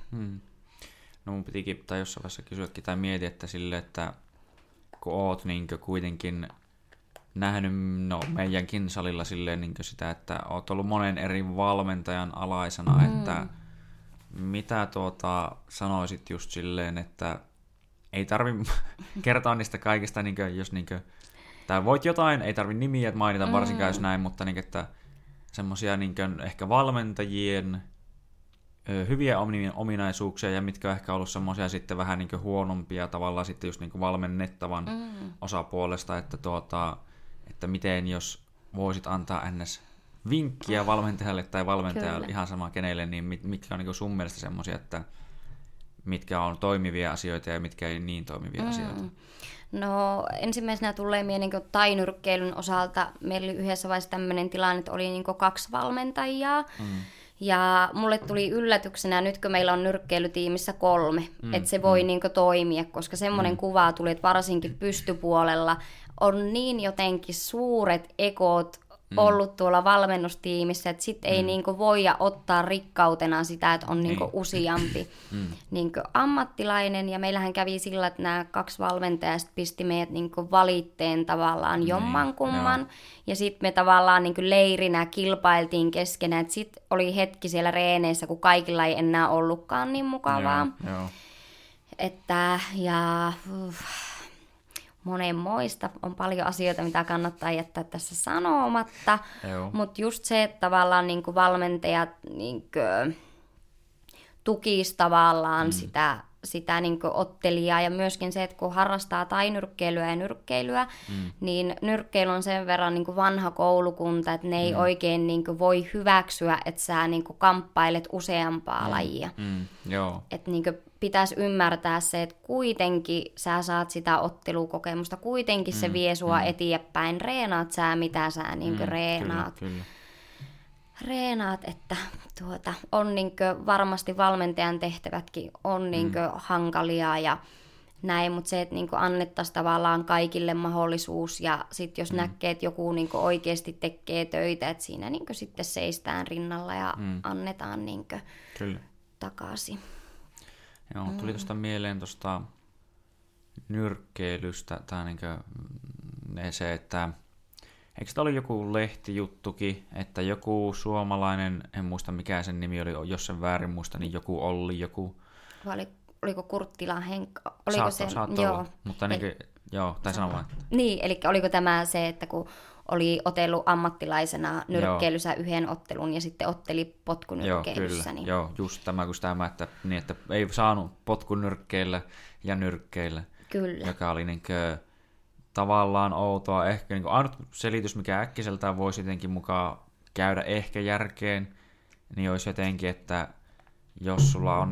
No mun pitikin tai jossain vaiheessa kysyäkin tai mietin, että sille, että kun oot kuitenkin nähnyt meidänkin salilla silleen sitä, että oot ollut monen eri valmentajan alaisena, että mitä sanoisit just silleen, että ei tarvi kertoa niistä kaikista, jos tai voit jotain, ei tarvi nimiä mainita varsinkaan jos näin, mutta että semmoisia ehkä valmentajien hyviä ominaisuuksia ja mitkä on ehkä ollut semmoisia sitten vähän huonompia tavallaan sitten just valmennettavan osapuolesta, että miten jos voisit antaa ns. Vinkkiä valmentajalle tai valmentajalle ihan sama kenelle, niin mitkä on sun mielestä semmoisia, että mitkä on toimivia asioita ja mitkä ei niin toimivia asioita? No ensimmäisenä tulee mieleen tainyrkkeilyn osalta. Meillä oli yhdessä vaiheessa tämmöinen tilanne, että oli 2 valmentajaa. Ja mulle tuli yllätyksenä, nyt kun meillä on nyrkkeilytiimissä 3, että se voi toimia, koska semmoinen kuva tuli, että varsinkin pystypuolella on niin jotenkin suuret ekot ollut tuolla valmennustiimissä, että sitten ei voida ottaa rikkautena sitä, että on useampi ammattilainen. Ja meillähän kävi sillä, että nämä 2 valmentajaa pisti meidät valitteen tavallaan jommankumman. Ja sitten me tavallaan leirinä kilpailtiin keskenään. Sitten oli hetki siellä reeneissä, kun kaikilla ei enää ollutkaan niin mukavaa. Että monenmoista. On paljon asioita, mitä kannattaa jättää tässä sanomatta. Mutta just se, että tavallaan valmentajat tukisi tavallaan sitä sitä niin kuin ottelijaa, ja myöskin se, että kun harrastaa tainyrkkeilyä ja nyrkkeilyä, niin nyrkkeily on sen verran niin kuin vanha koulukunta, että ne ei oikein niin kuin voi hyväksyä, että sä niin kuin kamppailet useampaa lajia. Joo. Että niin kuin pitäisi ymmärtää se, että kuitenkin sä saat sitä ottelukokemusta, kuitenkin se vie sua eteenpäin, reenaat sä mitä sä niin kuin reenaat. Kyllä. Reenaat, että on niinkö varmasti valmentajan tehtävätkin on niinkö hankalia ja näin, mutta se, että niinkö annettaisiin tavallaan kaikille mahdollisuus ja sitten jos näkee, että joku niinkö oikeasti tekee töitä, että siinä niinkö sitten seistään rinnalla ja annetaan niinkö takaisin. Joo, tuli tuosta mieleen tuosta nyrkkeilystä tai niinkö se, että eikö tämä ollut joku lehtijuttukin, että joku suomalainen, en muista mikä sen nimi oli, jos sen väärin muista, niin joku... Oliko Kurttilan Henkka? Saattoi olla, mutta tai sano vaan. Niin, eli oliko tämä se, että kun oli otellut ammattilaisena nyrkkeilyssä yhden ottelun ja sitten otteli potkunyrkkeilyssä. Joo, just tämä, että ei saanut potkunyrkkeillä ja nyrkkeillä. Kyllä. Joka oli tavallaan outoa. Ehkä ainut selitys, mikä äkkiseltään voisi jotenkin mukaan käydä ehkä järkeen, niin olisi jotenkin, että jos sulla on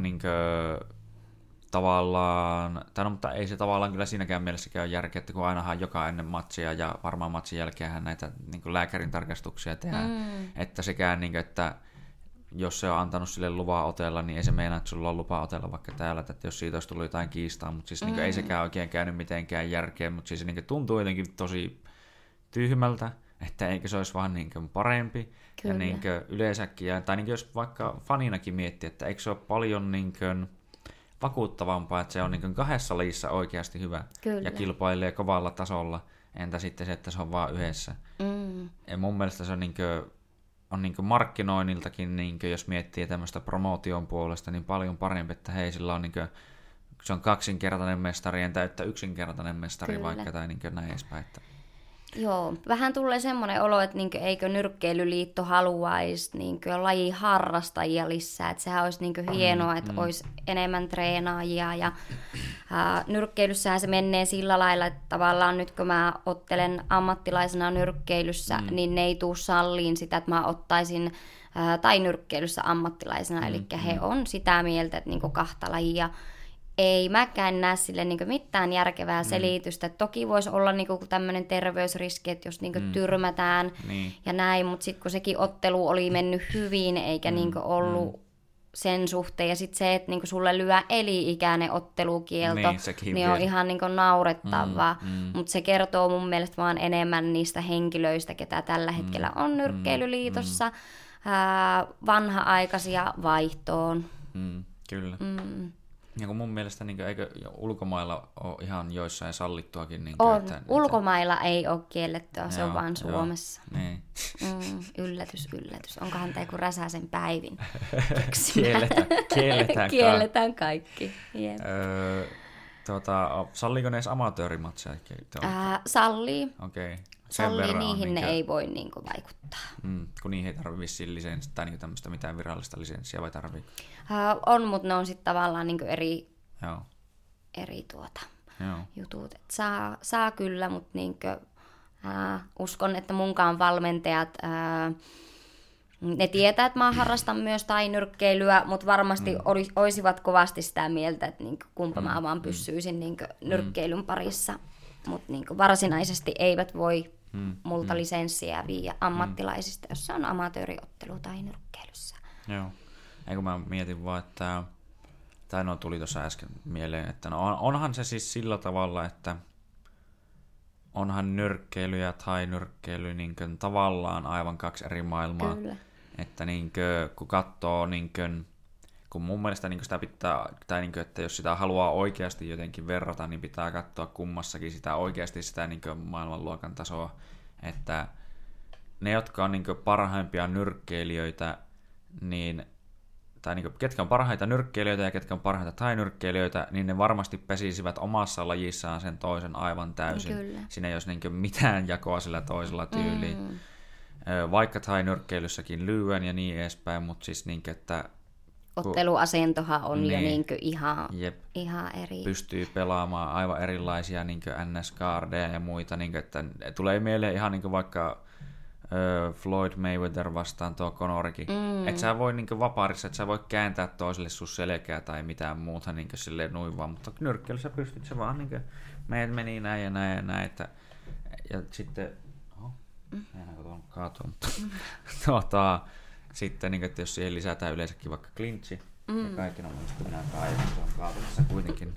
tavallaan, mutta ei se tavallaan kyllä siinäkään mielessä käy järkeä, että kun ainahan joka ennen matsia ja varmaan matsin jälkeenhän näitä lääkärin tarkastuksia tehdään, että sekään, että jos se on antanut sille lupaa otella, niin ei se meinaa, että sulla on lupa otella vaikka täällä, että jos siitä olisi tullut jotain kiistaa, mutta siis ei sekään oikein käynyt mitenkään järkeen, mutta siis se tuntuu jotenkin tosi tyhmältä, että eikö se olisi vaan parempi. Kyllä. Ja yleensäkin, tai jos vaikka faninakin miettii, että eikö se ole paljon vakuuttavampaa, että se on kahdessa lajissa oikeasti hyvä. Kyllä. Ja kilpailee kovalla tasolla, entä sitten se, että se on vaan yhdessä. Ja mun mielestä se on markkinoinniltakin, jos miettii tämmöistä promootion puolesta, niin paljon parempi, että hei, sillä on se on kaksinkertainen mestari, entä että yksinkertainen mestari. Kyllä. Vaikka, tai näin edespäin. Joo, vähän tulee semmoinen olo, että eikö nyrkkeilyliitto haluaisi lajiharrastajia lisää, että sehän olisi hienoa, että olisi enemmän treenaajia ja nyrkkeilyssähän se menee sillä lailla, että tavallaan nyt kun mä ottelen ammattilaisena nyrkkeilyssä, niin ne ei tule salliin sitä, että mä ottaisin tai nyrkkeilyssä ammattilaisena, eli he on sitä mieltä, että kahta lajia ei mäkään näe sille mitään järkevää selitystä. Toki voisi olla tämmöinen terveysriski, että jos tyrmätään ja näin, mutta sitten kun sekin ottelu oli mennyt hyvin, eikä ollut sen suhteen, ja sitten se, että sulle lyö eli-ikäinen ottelukielto, niin on ihan naurettavaa. Mutta se kertoo mun mielestä vaan enemmän niistä henkilöistä, ketä tällä hetkellä on nyrkkeilyliitossa, vanha-aikaisia vaihtoon. Kyllä. Ja kun mun mielestä eikö ulkomailla ole ihan joissain sallittuakin? On. Ulkomailla ei ole kiellettyä, se on vaan Suomessa. Niin. Yllätys. Onkohan tämä joku Räsäsen Päivin Kielletään kaikki. Yep. Salliiko ne edes amatöörimatseja? Sallii. Okei. Sallii, niihin ne ei voi vaikuttaa. Kun niihin ei tarvitse vissiin lisenssiä tai tämmöistä mitään virallista lisenssiä, vai tarvii? On, mutta ne on sitten tavallaan eri Joo. jutut. Et saa kyllä, mutta uskon, että munkaan valmentajat, ne tietää, että mä harrastan myös tainyrkkeilyä, mutta varmasti olisivat kovasti sitä mieltä, että kumpa mä vaan pysyisin nyrkkeilyn parissa. Mutta varsinaisesti eivät voi multa lisenssiä viiä ammattilaisista, jos se on amatööriottelu tai nyrkkeilyssä. Joo. Eikö mä mietin vaan, että tuli tuossa äsken mieleen, että onhan se siis sillä tavalla, että onhan nyrkkeily ja thai-nyrkkeily tavallaan aivan kaksi eri maailmaa. Kyllä. Että kun katsoo, kun mun mielestä sitä pitää, tai että jos sitä haluaa oikeasti jotenkin verrata, niin pitää katsoa kummassakin sitä oikeasti sitä maailmanluokan tasoa. Että ne, jotka on parhaimpia nyrkkeilijöitä, tai ketkä on parhaita nyrkkeilijöitä ja ketkä on parhaita thai-nyrkkeilijöitä, niin ne varmasti pesisivät omassa lajissaan sen toisen aivan täysin. Kyllä. Siinä ei olisi mitään jakoa sillä toisella tyyliin. Vaikka thai-nyrkkeilyssäkin lyön ja niin edespäin, mutta siis että otteluasentohan on jo Niin. niin kuin Jep. ihan eri. Pystyy pelaamaan aivan erilaisia niin NS-kaardeja ja muita, niin kuin, että tulee mieleen ihan niin kuin vaikka Floyd Mayweather vastaan tuo Conorikin. Että sä voi niin vaparissa, että sä voi kääntää toiselle sun selkää tai mitään muuta niin silleen noin vaan, mutta nyrkkeilyssä pystyt sä vaan niin meni näin ja näin ja näin, että ja sitten enää tuon kaatua, mutta sitten niin, että jos siihen lisätään yleensäkin vaikka clinchi ja kaikki on mielestä minä kaivan tuon kaatumassa kuitenkin.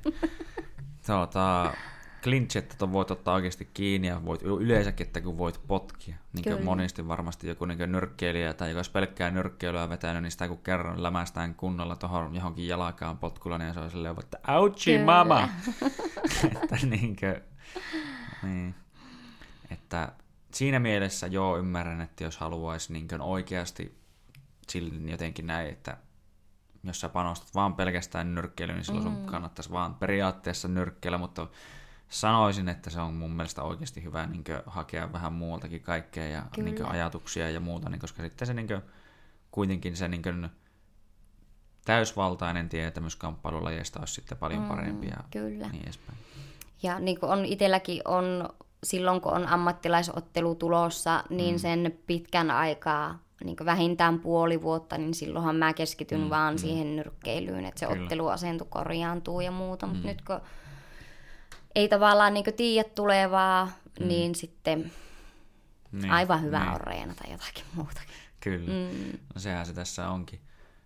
Clinch, että voit ottaa oikeasti kiinni ja voit yleensäkin, että kun voit potkia. Niin monesti varmasti joku niin nyrkkeilijä tai joka olisi pelkkää nyrkkeilyä vetänyt, niin sitä kun kerran lämästään kunnolla tuohon johonkin jalkaan potkulla, niin se on silleen, että ouchi mama! Että niin. Että siinä mielessä ymmärrän, että jos haluaisi niin oikeasti jotenkin näin, että jos sä panostat vaan pelkästään nyrkkeilyyn, niin silloin sun kannattaisi vaan periaatteessa nyrkkeillä, mutta sanoisin, että se on mun mielestä oikeasti hyvä niin hakea vähän muualtakin kaikkea ja niin ajatuksia ja muuta, niin koska sitten se niin kuitenkin se niin täysvaltainen tietämyskamppailulajeista olisi sitten paljon parempi ja niin edespäin. Ja niin kuin on itselläkin on, silloin kun on ammattilaisottelu tulossa, niin sen pitkän aikaa, niin kuin vähintään puoli vuotta, niin silloinhan mä keskityn vaan siihen nyrkkeilyyn, että se otteluasento korjaantuu ja muuta, mutta nyt kun ei tavallaan niin tiedä tulevaa, niin sitten aivan hyvä on reenata jotakin muutakin. Kyllä, no sehän se tässä onkin.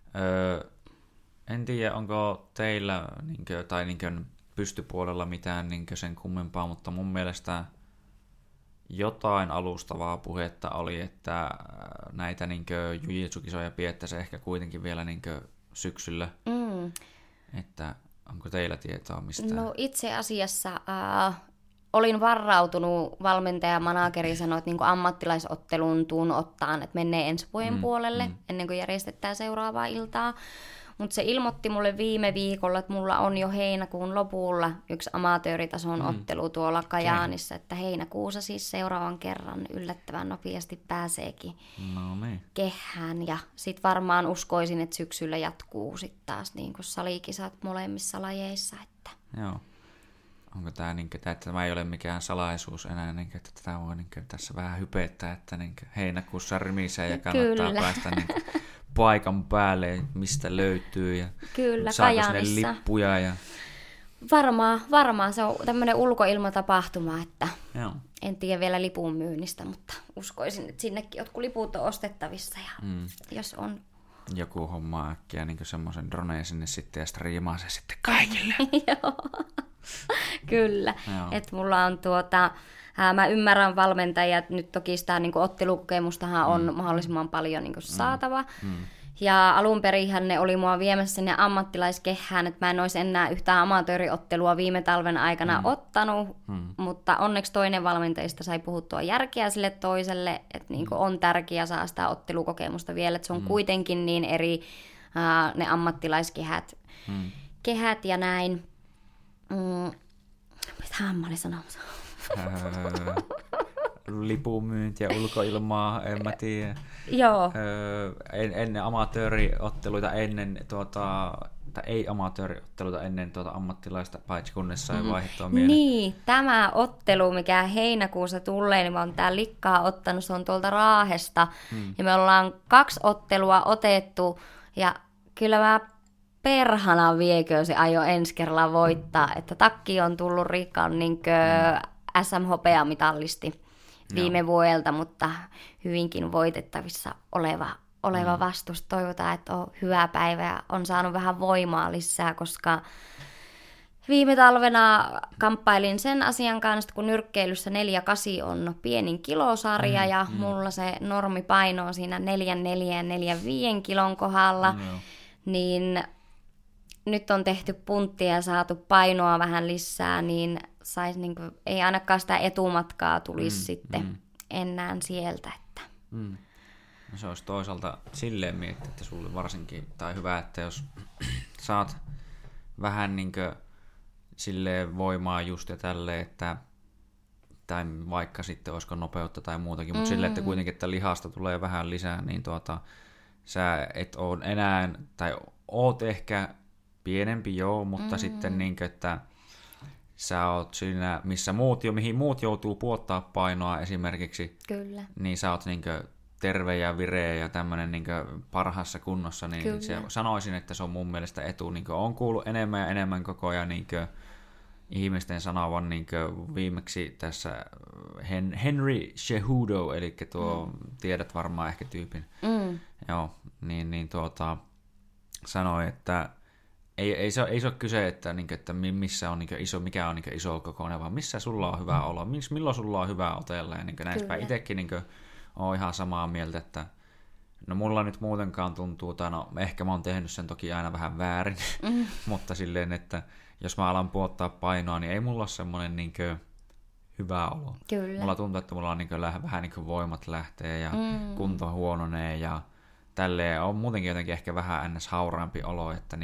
En tiedä, onko teillä tai pystypuolella mitään sen kummempaa, mutta mun mielestä jotain alustavaa puhetta oli, että näitä jujitsu-kisoja piettäisi ehkä kuitenkin vielä syksyllä. Että onko teillä tietoa mistään? No itse asiassa olin varautunut, valmentaja ja manageri sanoi, että ammattilaisottelun tuun ottaan, että menee ensi vuoden puolelle ennen kuin järjestetään seuraavaa iltaa. Mutta se ilmoitti mulle viime viikolla, että mulla on jo heinäkuun lopulla yksi amatööritason ottelu tuolla Kajaanissa, että heinäkuussa siis seuraavan kerran yllättävän nopeasti pääseekin kehään. Ja sit varmaan uskoisin, että syksyllä jatkuu sit taas niin kuin salikisat molemmissa lajeissa. Että. Joo. Onko tämä, että tämä ei ole mikään salaisuus enää, että tätä voi tässä vähän hypettää, että heinäkuussa rimisee ja kannattaa päästä paikan päälle, mistä löytyy ja saako sinne lippuja. Ja Varmaan se on tämmöinen ulkoilmatapahtuma, että en tiedä vielä lipun myynnistä, mutta uskoisin, että sinnekin jotkut liput on ostettavissa ja jos on. Joku homma äkkiä semmoisen droneen sinne sitten ja striimaa se sitten kaikille. Joo, kyllä. Että mulla on mä ymmärrän valmentajia, nyt toki sitä ottelukokemustahan on mahdollisimman paljon saatava. Ja alun perinhän ne oli mua viemässä sinne ammattilaiskehään, että mä en olisi enää yhtään amatööriottelua viime talven aikana ottanut, mutta onneksi toinen valmentajista sai puhuttua järkeä sille toiselle, että on tärkeää saada sitä ottelukokemusta vielä, että se on kuitenkin niin eri ne ammattilaiskehät kehät ja näin. Mitähän mä olin sanomassa? Lipumyynti ja ulkoilmaa, en mä tiedä. Joo. Ennen amatööriotteluita, ei amatööriotteluita ennen ammattilaista, paitsi kunnes sai vaihdettua mieleen. Niin, tämä ottelu, mikä heinäkuussa tulee, niin mä oon tää likkaa ottanut, se on tuolta Raahesta. Ja me ollaan 2 ottelua otettu, ja kyllä mä perhana viekö se aio ensi kerralla voittaa, että takki on tullut Rikan SM-hopeamitallisti viime vuodelta, mutta hyvinkin voitettavissa oleva vastus. Toivotaan, että on hyvä päivä ja on saanut vähän voimaa lisää, koska viime talvena kamppailin sen asian kanssa, kun nyrkkeilyssä 4-8 on pienin kilosarja ja mulla se normipaino on siinä 4-4 ja 4-5 kilon kohdalla, niin nyt on tehty punttia ja saatu painoa vähän lisää, niin ei ainakaan sitä etumatkaa tulisi sitten enää sieltä. Että. No se olisi toisaalta silleen miettiä, että sulle varsinkin, tai hyvä, että jos saat vähän silleen voimaa just ja tälleen, että tai vaikka sitten olisiko nopeutta tai muutakin, mutta silleen, että kuitenkin että lihasta tulee vähän lisää, niin sä et ole enää, tai oot ehkä pienempi mutta sitten niinkö, että sä oot siinä, mihin muut joutuu puottaa painoa esimerkiksi, Kyllä. niin sä oot niinkö terve ja vireä ja tämmönen niinkö parhaassa kunnossa, niin sanoisin, että se on mun mielestä etu. Niinkö on kuullut enemmän ja enemmän koko ajan niinkö ihmisten sanovan niinkö viimeksi tässä Henry Cejudo, eli tuo, tiedät varmaan ehkä tyypin, joo, niin sanoi, että ei se ole kyse, että missä on mikä on iso kokoinen, vaan missä sulla on hyvä olla, milloin sulla on hyvä otella, ja näispä itsekin olen ihan samaa mieltä, että no mulla nyt muutenkaan tuntuu, tai no ehkä mä oon tehnyt sen toki aina vähän väärin, mutta silleen, että jos mä alan puottaa painoa, niin ei mulla ole semmoinen hyvä olo. Kyllä. Mulla tuntuu, että mulla on vähän voimat lähtee ja kunto huononee ja tälleen on muutenkin jotenkin ehkä vähän ns. Hauraampi olo, että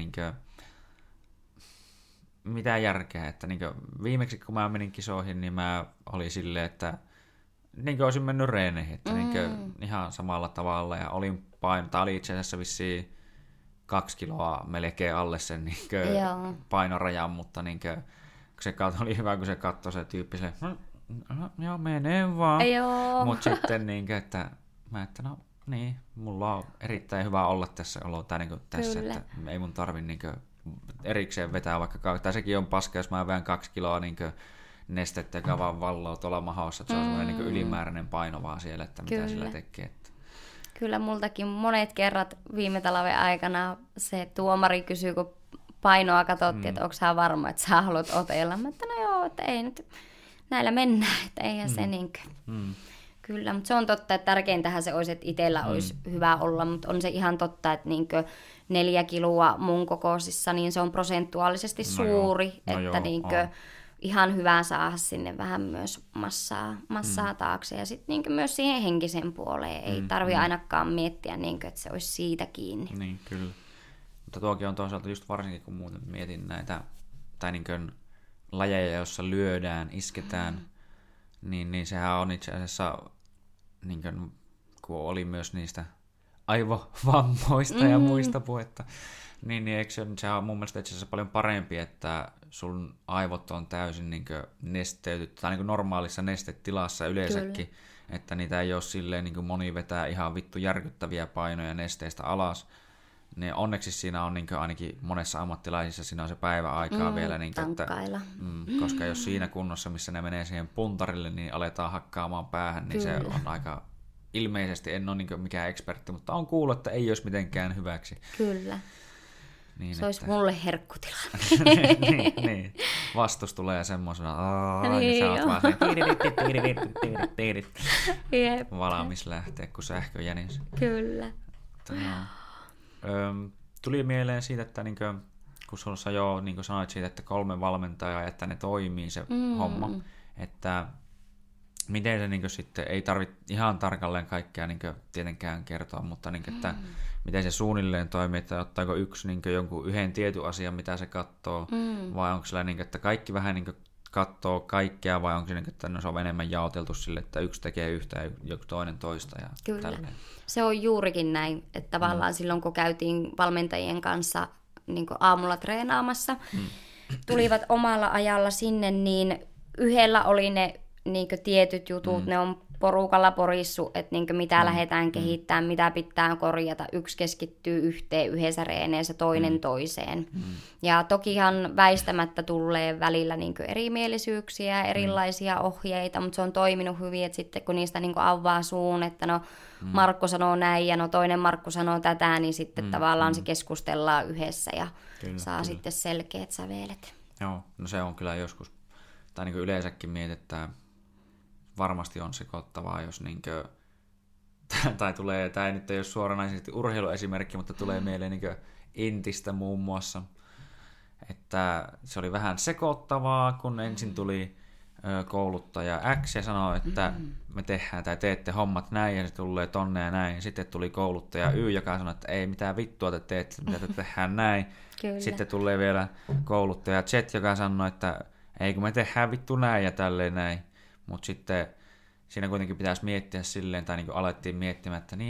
mitä järkeä, että viimeksi kun mä menin kisoihin, niin mä olin silleen, että olisin mennyt reeneihin, että ihan samalla tavalla ja olin tää oli itse asiassa vissiin 2 kiloa melkein alle sen painorajan, mutta se oli hyvä, kun se katsoi se tyyppi silleen, joo, menee vaan. Mutta sitten että no niin, mulla on erittäin hyvä olla tässä tässä, että ei mun tarvi erikseen vetää vaikka, tai sekin on paska, jos mä veän 2 kiloa nestettä, joka vaan valloo tuolla mahossa, että se on semmoinen ylimääräinen paino vaan siellä, että mitä sillä tekee. Että. Kyllä multakin monet kerrat viime talven aikana se tuomari kysyi, kun painoa katsottiin, että onko sä varma, että sä haluat otella. Mä että no joo, että ei nyt, näillä mennään, että eihän se Kyllä, mutta se on totta, että tärkeintähän se olisi, että itsellä olisi hyvä olla, mutta on se ihan totta, että 4 kiloa mun kokoisissa, niin se on prosentuaalisesti suuri, että ihan hyvä saada sinne vähän myös massaa taakse ja sitten myös siihen henkisen puoleen. Ei tarvitse ainakaan miettiä, että se olisi siitä kiinni. Niin, kyllä. Mutta tuokin on toisaalta just varsinkin, kun muuten mietin näitä, tai lajeja, joissa lyödään, isketään, niin sehän on itse asiassa, kun oli myös niistä aivovammoista ja muista puhetta, niin eikö sehän on mun mielestä itse asiassa paljon parempi, että sun aivot on täysin nesteytyt, tai normaalissa nestetilassa yleensäkin, että niitä ei ole silleen, moni vetää ihan vittu järkyttäviä painoja nesteistä alas. Ne onneksi siinä on ainakin monessa ammattilaisissa siinä on se päiväaikaa vielä, että, koska jos siinä kunnossa, missä ne menee siihen puntarille, niin aletaan hakkaamaan päähän, niin se on aika ilmeisesti, en ole mikään ekspertti, mutta on kuullut, että ei olisi mitenkään hyväksi. Kyllä. Niin, se olisi mulle herkkutila. niin. Vastus tulee semmosena, niin sä oot vaan valmis lähteä, kun sähkö jänis. Kyllä. Tuli mieleen siitä, että kun sulla jo sanoit siitä, että 3 valmentajaa, että ne toimii se homma, että miten se sitten, ei tarvitse ihan tarkalleen kaikkea tietenkään kertoa, mutta että miten se suunnilleen toimii, että ottaako yksi jonkun yhden tietyn asian, mitä se katsoo, vai onko sillä, että kaikki vähän katsoo kaikkea, vai onko se, että se on enemmän jaoteltu sille, että yksi tekee yhtä ja joku toinen toista. Ja kyllä, tälleen. Se on juurikin näin, että tavallaan silloin, kun käytiin valmentajien kanssa aamulla treenaamassa, tulivat omalla ajalla sinne, niin yhdellä oli ne tietyt jutut, ne on porukalla porissu, että mitä lähdetään kehittämään, mitä pitää korjata. Yksi keskittyy yhteen yhdessä reeneessä, toinen toiseen. Ja tokihan väistämättä tulee välillä erimielisyyksiä, erilaisia ohjeita, mutta se on toiminut hyvin, että sitten kun niistä avaa suun, että no Markku sanoo näin ja no toinen Markku sanoo tätä, niin sitten tavallaan se keskustellaan yhdessä ja saa sitten selkeät sävelet. Joo, no se on kyllä joskus, tai yleensäkin mietitään, varmasti on sekoittavaa, jos tai tulee, tämä ei nyt ei ole suoranaisesti urheiluesimerkki, mutta tulee mieleen Intistä muun muassa, että se oli vähän sekoittavaa, kun ensin tuli kouluttaja X ja sanoi, että me tehdään tai teette hommat näin ja se tulee tonne ja näin. Sitten tuli kouluttaja Y, joka sanoi, että ei mitään vittua te teette, mitä te tehdään näin. Kyllä. Sitten tulee vielä kouluttaja Z, joka sanoi, että ei kun me tehdään vittu näin ja tälleen näin. Mutta sitten siinä kuitenkin pitäisi miettiä silleen, tai alettiin miettimään, että niin no,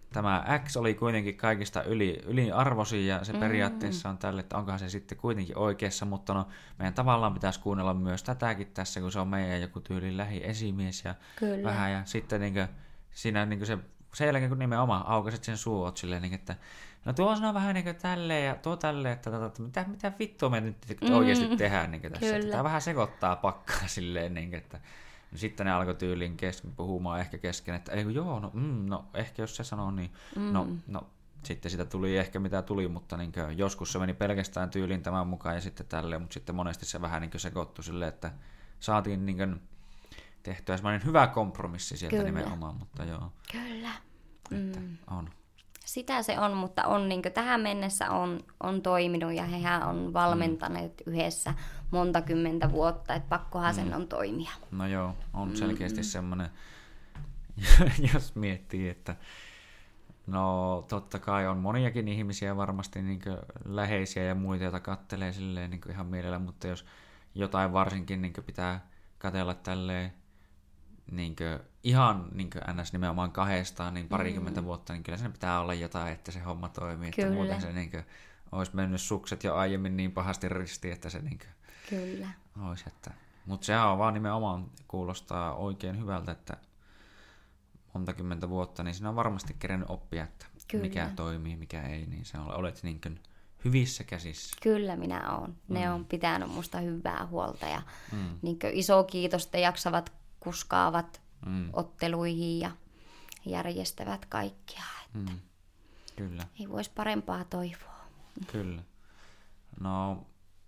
tämä X oli kuitenkin kaikista yliarvoisin ja se periaatteessa on tälle, että onkohan se sitten kuitenkin oikeassa, mutta no meidän tavallaan pitäisi kuunnella myös tätäkin tässä, kun se on meidän joku tyyli lähiesimies ja Kyllä. vähän ja sitten niin kuin, siinä niin kuin sen jälkeen kun nimenomaan aukaiset sen suu oot silleen, niin, että no tuo on vähän niin kuin tälleen ja tuo tälleen, että mitä vittua me nyt oikeasti tehdään niin tässä. Että tämä vähän sekoittaa pakkaa silleen, niin, että no sitten ne alkoi tyyliin puhumaan ehkä kesken, että ei, joo, no ehkä jos se sanoo niin, no sitten sitä tuli ehkä mitä tuli, mutta niin kuin, joskus se meni pelkästään tyyliin tämän mukaan ja sitten tälleen, mutta sitten monesti se vähän niin kuin sekoittui silleen, että saatiin niin kuin tehtyä semmoinen hyvä kompromissi sieltä nimenomaan, mutta joo. Kyllä. Että on. Sitä se on, mutta on niin kuin tähän mennessä on toiminut ja hehän on valmentaneet yhdessä monta kymmentä vuotta, että pakkohan sen on toimia. No joo, on selkeästi semmoinen, jos miettii, että no totta kai on moniakin ihmisiä varmasti niin kuin läheisiä ja muita, joita kattelee silleen niin kuin ihan mielellä, mutta jos jotain varsinkin niin kuin pitää katsella tälleen niin kuin, ihan niin kuin ns. Nimenomaan kahdestaan niin parikymmentä vuotta, niin kyllä siinä pitää olla jotain, että se homma toimii. Että muuten se niin kuin, olisi mennyt sukset jo aiemmin niin pahasti ristiin, että se niin kuin, Kyllä. olisi. Mutta se on vaan nimenomaan kuulostaa oikein hyvältä, että monta kymmentä vuotta, niin siinä on varmasti kerennyt oppia, että mikä toimii, mikä ei, niin se olet niin kuin hyvissä käsissä. Kyllä minä olen. Ne on pitänyt musta hyvää huolta ja niin kuin iso kiitos, että jaksavat kuskaavat otteluihin ja järjestävät kaikkia. Että Kyllä. Ei voisi parempaa toivoa. Kyllä. No,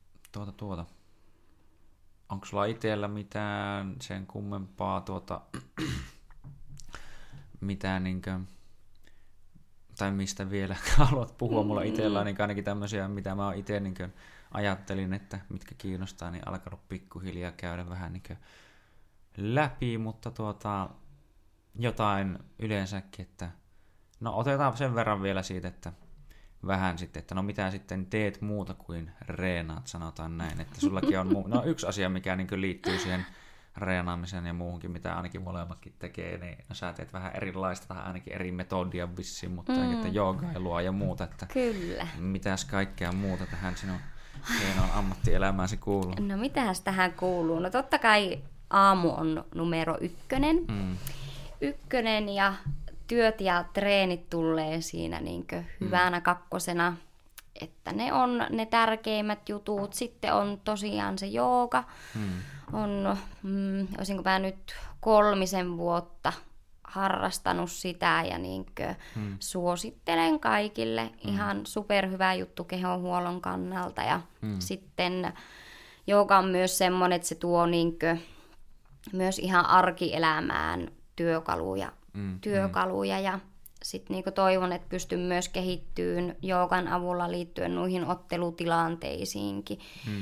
onko sulla itsellä mitään sen kummempaa mitään niinkö, tai mistä vielä haluat puhua mulla itsellä, niin ainakin tämmöisiä, mitä mä itse niinkö ajattelin, että mitkä kiinnostaa, niin alkanut pikkuhiljaa käydä vähän niinkö läpi, mutta jotain yleensäkin, että no otetaan sen verran vielä siitä, että vähän sitten, että no mitä sitten teet muuta kuin reenaat, sanotaan näin, että sullakin on no yksi asia, mikä niin kuin liittyy siihen reenaamiseen ja muuhunkin, mitä ainakin molemmatkin tekee, niin no sä teet vähän erilaista tai ainakin eri metodia vissiin, mutta että joogailua ja muuta, että Kyllä. Mitäs kaikkea muuta tähän sinun hienoon ammattielämääsi kuuluu? No mitäs tähän kuuluu? No totta kai aamu on numero 1. Ykkönen ja työt ja treenit tulee siinä niinkö hyvänä 2. Että ne on ne tärkeimmät jutut. Sitten on tosiaan se jooga. On, olisinko mä nyt 3 vuotta harrastanut sitä ja niinkö suosittelen kaikille. Ihan superhyvä juttu kehonhuollon kannalta. Ja sitten jooga on myös semmoinen, että se tuo niinkö myös ihan arkielämään työkaluja ja sitten niinku toivon, että pystyn myös kehittyyn joogan avulla liittyen noihin ottelutilanteisiinkin.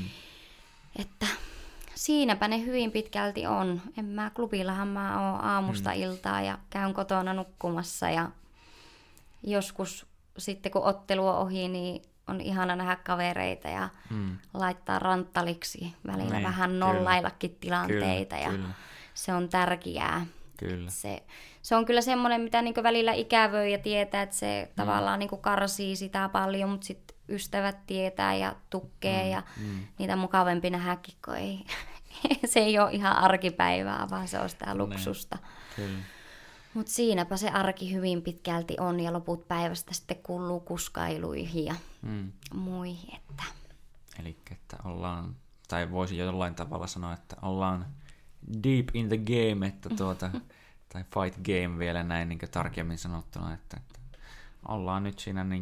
Että siinäpä ne hyvin pitkälti on. Klubillahan mä oon aamusta iltaa ja käyn kotona nukkumassa ja joskus sitten kun ottelu on ohi, niin on ihana nähdä kavereita ja laittaa ranttaliksi välillä vähän nollaillakin tilanteita ja se on tärkeää. Kyllä. Se on kyllä semmoinen, mitä niinku välillä ikävöi ja tietää, että se tavallaan niinku karsii sitä paljon, mutta sitten ystävät tietää ja tukkee ja niitä mukavampi nähdäkin, kun se ei ole ihan arkipäivää, vaan se on sitä luksusta. Mutta siinäpä se arki hyvin pitkälti on ja loput päivästä sitten kuuluu kuskailuihin ja muihin. Eli että ollaan, tai voisi jollain tavalla sanoa, että ollaan deep in the game, että tai fight game vielä näin niin tarkemmin sanottuna, että ollaan nyt siinä niin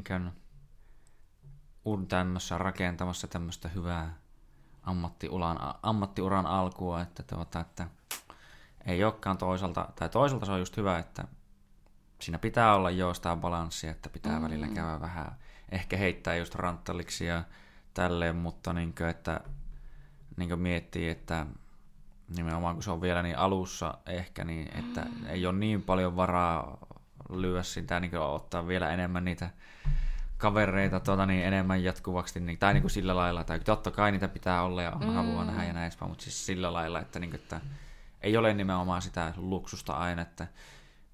tämmössä rakentamassa tämmöistä hyvää ammattiuran alkua, että ei olekaan toisaalta se on just hyvä, että siinä pitää olla joostaa balanssia, että pitää välillä käydä vähän, ehkä heittää just ranttaliksi ja tälleen, mutta että miettii, että nimenomaan kun se on vielä niin alussa ehkä, niin että ei ole niin paljon varaa lyödä sitä, niin ottaa vielä enemmän niitä kavereita niin enemmän jatkuvaksi, niin, tai niin kuin sillä lailla, tai totta kai niitä pitää olla ja haluaa nähdä ja näin, mutta siis sillä lailla, että ei ole nimenomaan sitä luksusta aina, että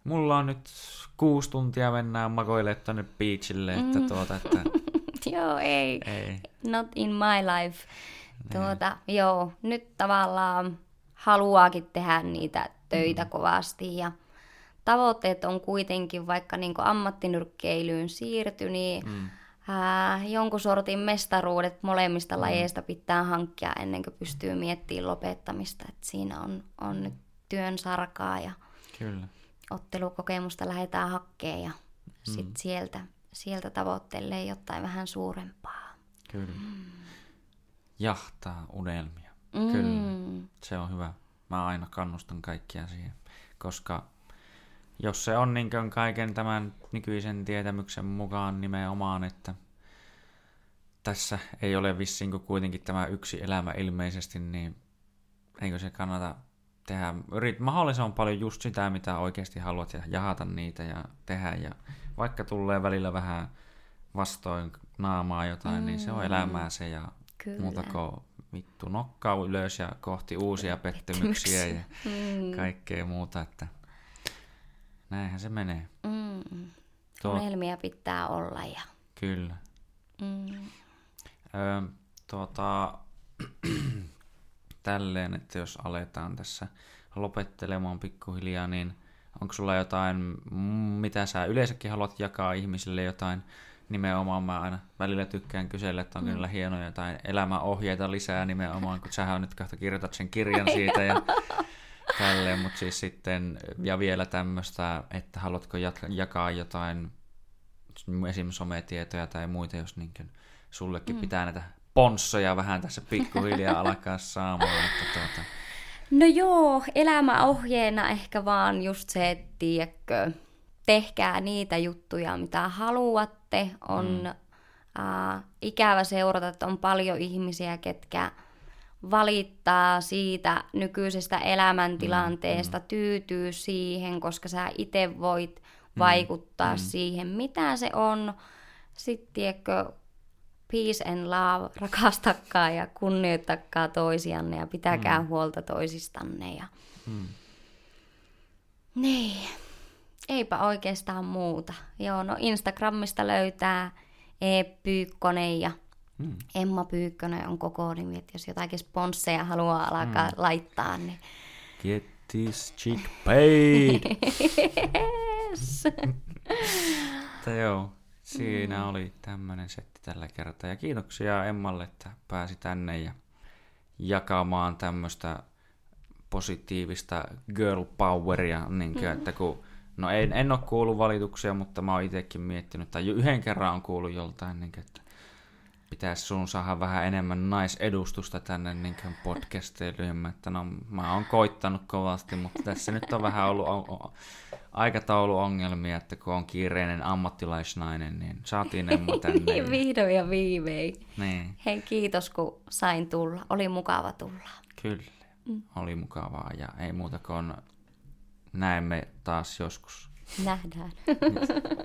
mulla on nyt 6 tuntia mennään makoilemaan tonne beachille, että Joo, ei. Not in my life. Joo, nyt tavallaan haluaakin tehdä niitä töitä kovasti ja tavoitteet on kuitenkin, vaikka niin ammattinyrkkeilyyn siirtyi, niin jonkun sortin mestaruudet molemmista lajeista pitää hankkia ennen kuin pystyy miettimään lopettamista. Et siinä on nyt työn sarkaa ja Kyllä. ottelukokemusta lähdetään hakemaan ja sitten sieltä tavoittelee jotain vähän suurempaa. Kyllä. Jahtaa unelmia. Kyllä. Se on hyvä. Mä aina kannustan kaikkia siihen, koska jos se on niin kuin kaiken tämän nykyisen tietämyksen mukaan nimenomaan, että tässä ei ole vissiin kuin kuitenkin tämä yksi elämä ilmeisesti, niin eikö se kannata tehdä mahdollisimman paljon just sitä, mitä oikeasti haluat ja jahata niitä ja tehdä. Ja vaikka tulee välillä vähän vastoin naamaa jotain, niin se on elämää se ja muuta kuin vittu nokkaa ylös ja kohti uusia pettymyksiä ja kaikkea muuta, että näinhän se menee. Unelmia pitää olla. Ja... Kyllä. Tälleen, että jos aletaan tässä lopettelemaan pikkuhiljaa, niin onko sulla jotain, mitä sä yleensäkin haluat jakaa ihmisille jotain? Nimenomaan mä aina välillä tykkään kysellä, että on kyllä hienoja jotain elämäohjeita lisää nimenomaan, kun sähän nyt kohta kirjoitat sen kirjan siitä ja tälleen, mutta siis sitten, ja vielä tämmöistä, että haluatko jakaa jotain esimerkiksi sometietoja tai muita, jos niinkin sullekin pitää näitä ponssoja vähän tässä pikkuhiljaa alkaa saamaan. Että No joo, elämäohjeena ehkä vaan just se, että tiedätkö, tehkää niitä juttuja, mitä haluatte. On ikävä seurata, että on paljon ihmisiä, ketkä valittaa siitä nykyisestä elämäntilanteesta, tyytyy siihen, koska sä itse voit vaikuttaa siihen, mitä se on. Sitten tiedätkö, peace and love, rakastakaa ja kunnioittakaa toisianne ja pitäkää huolta toisistanne. Ja... Niin, eipä oikeastaan muuta. Joo, no Instagramista löytää Pyykkönen ja Emma Pyykkönen on koko nimi, että jos jotakin sponsseja haluaa alkaa laittaa, niin... Get this chick paid! Yes. Joo, siinä oli tämmöinen setti tällä kertaa. Ja kiitoksia Emmalle, että pääsi tänne ja jakamaan tämmöistä positiivista girl poweria. Niin, että kun, no en ole kuullut valituksia, mutta mä oon itsekin miettinyt, tai yhden kerran on kuullut joltain, niin, että pitäisi sun saada vähän enemmän naisedustusta tänne niin podcasteilyyn. Että no, mä oon koittanut kovasti, mutta tässä nyt on vähän ollut aikatauluongelmia, että kun on kiireinen ammattilaisnainen, niin saatiin Emma tänne. Vihdoin ja viimein. Niin. Hei, kiitos kun sain tulla. Oli mukava tulla. Kyllä, oli mukavaa ja ei muuta kuin näemme taas joskus. Nähdään.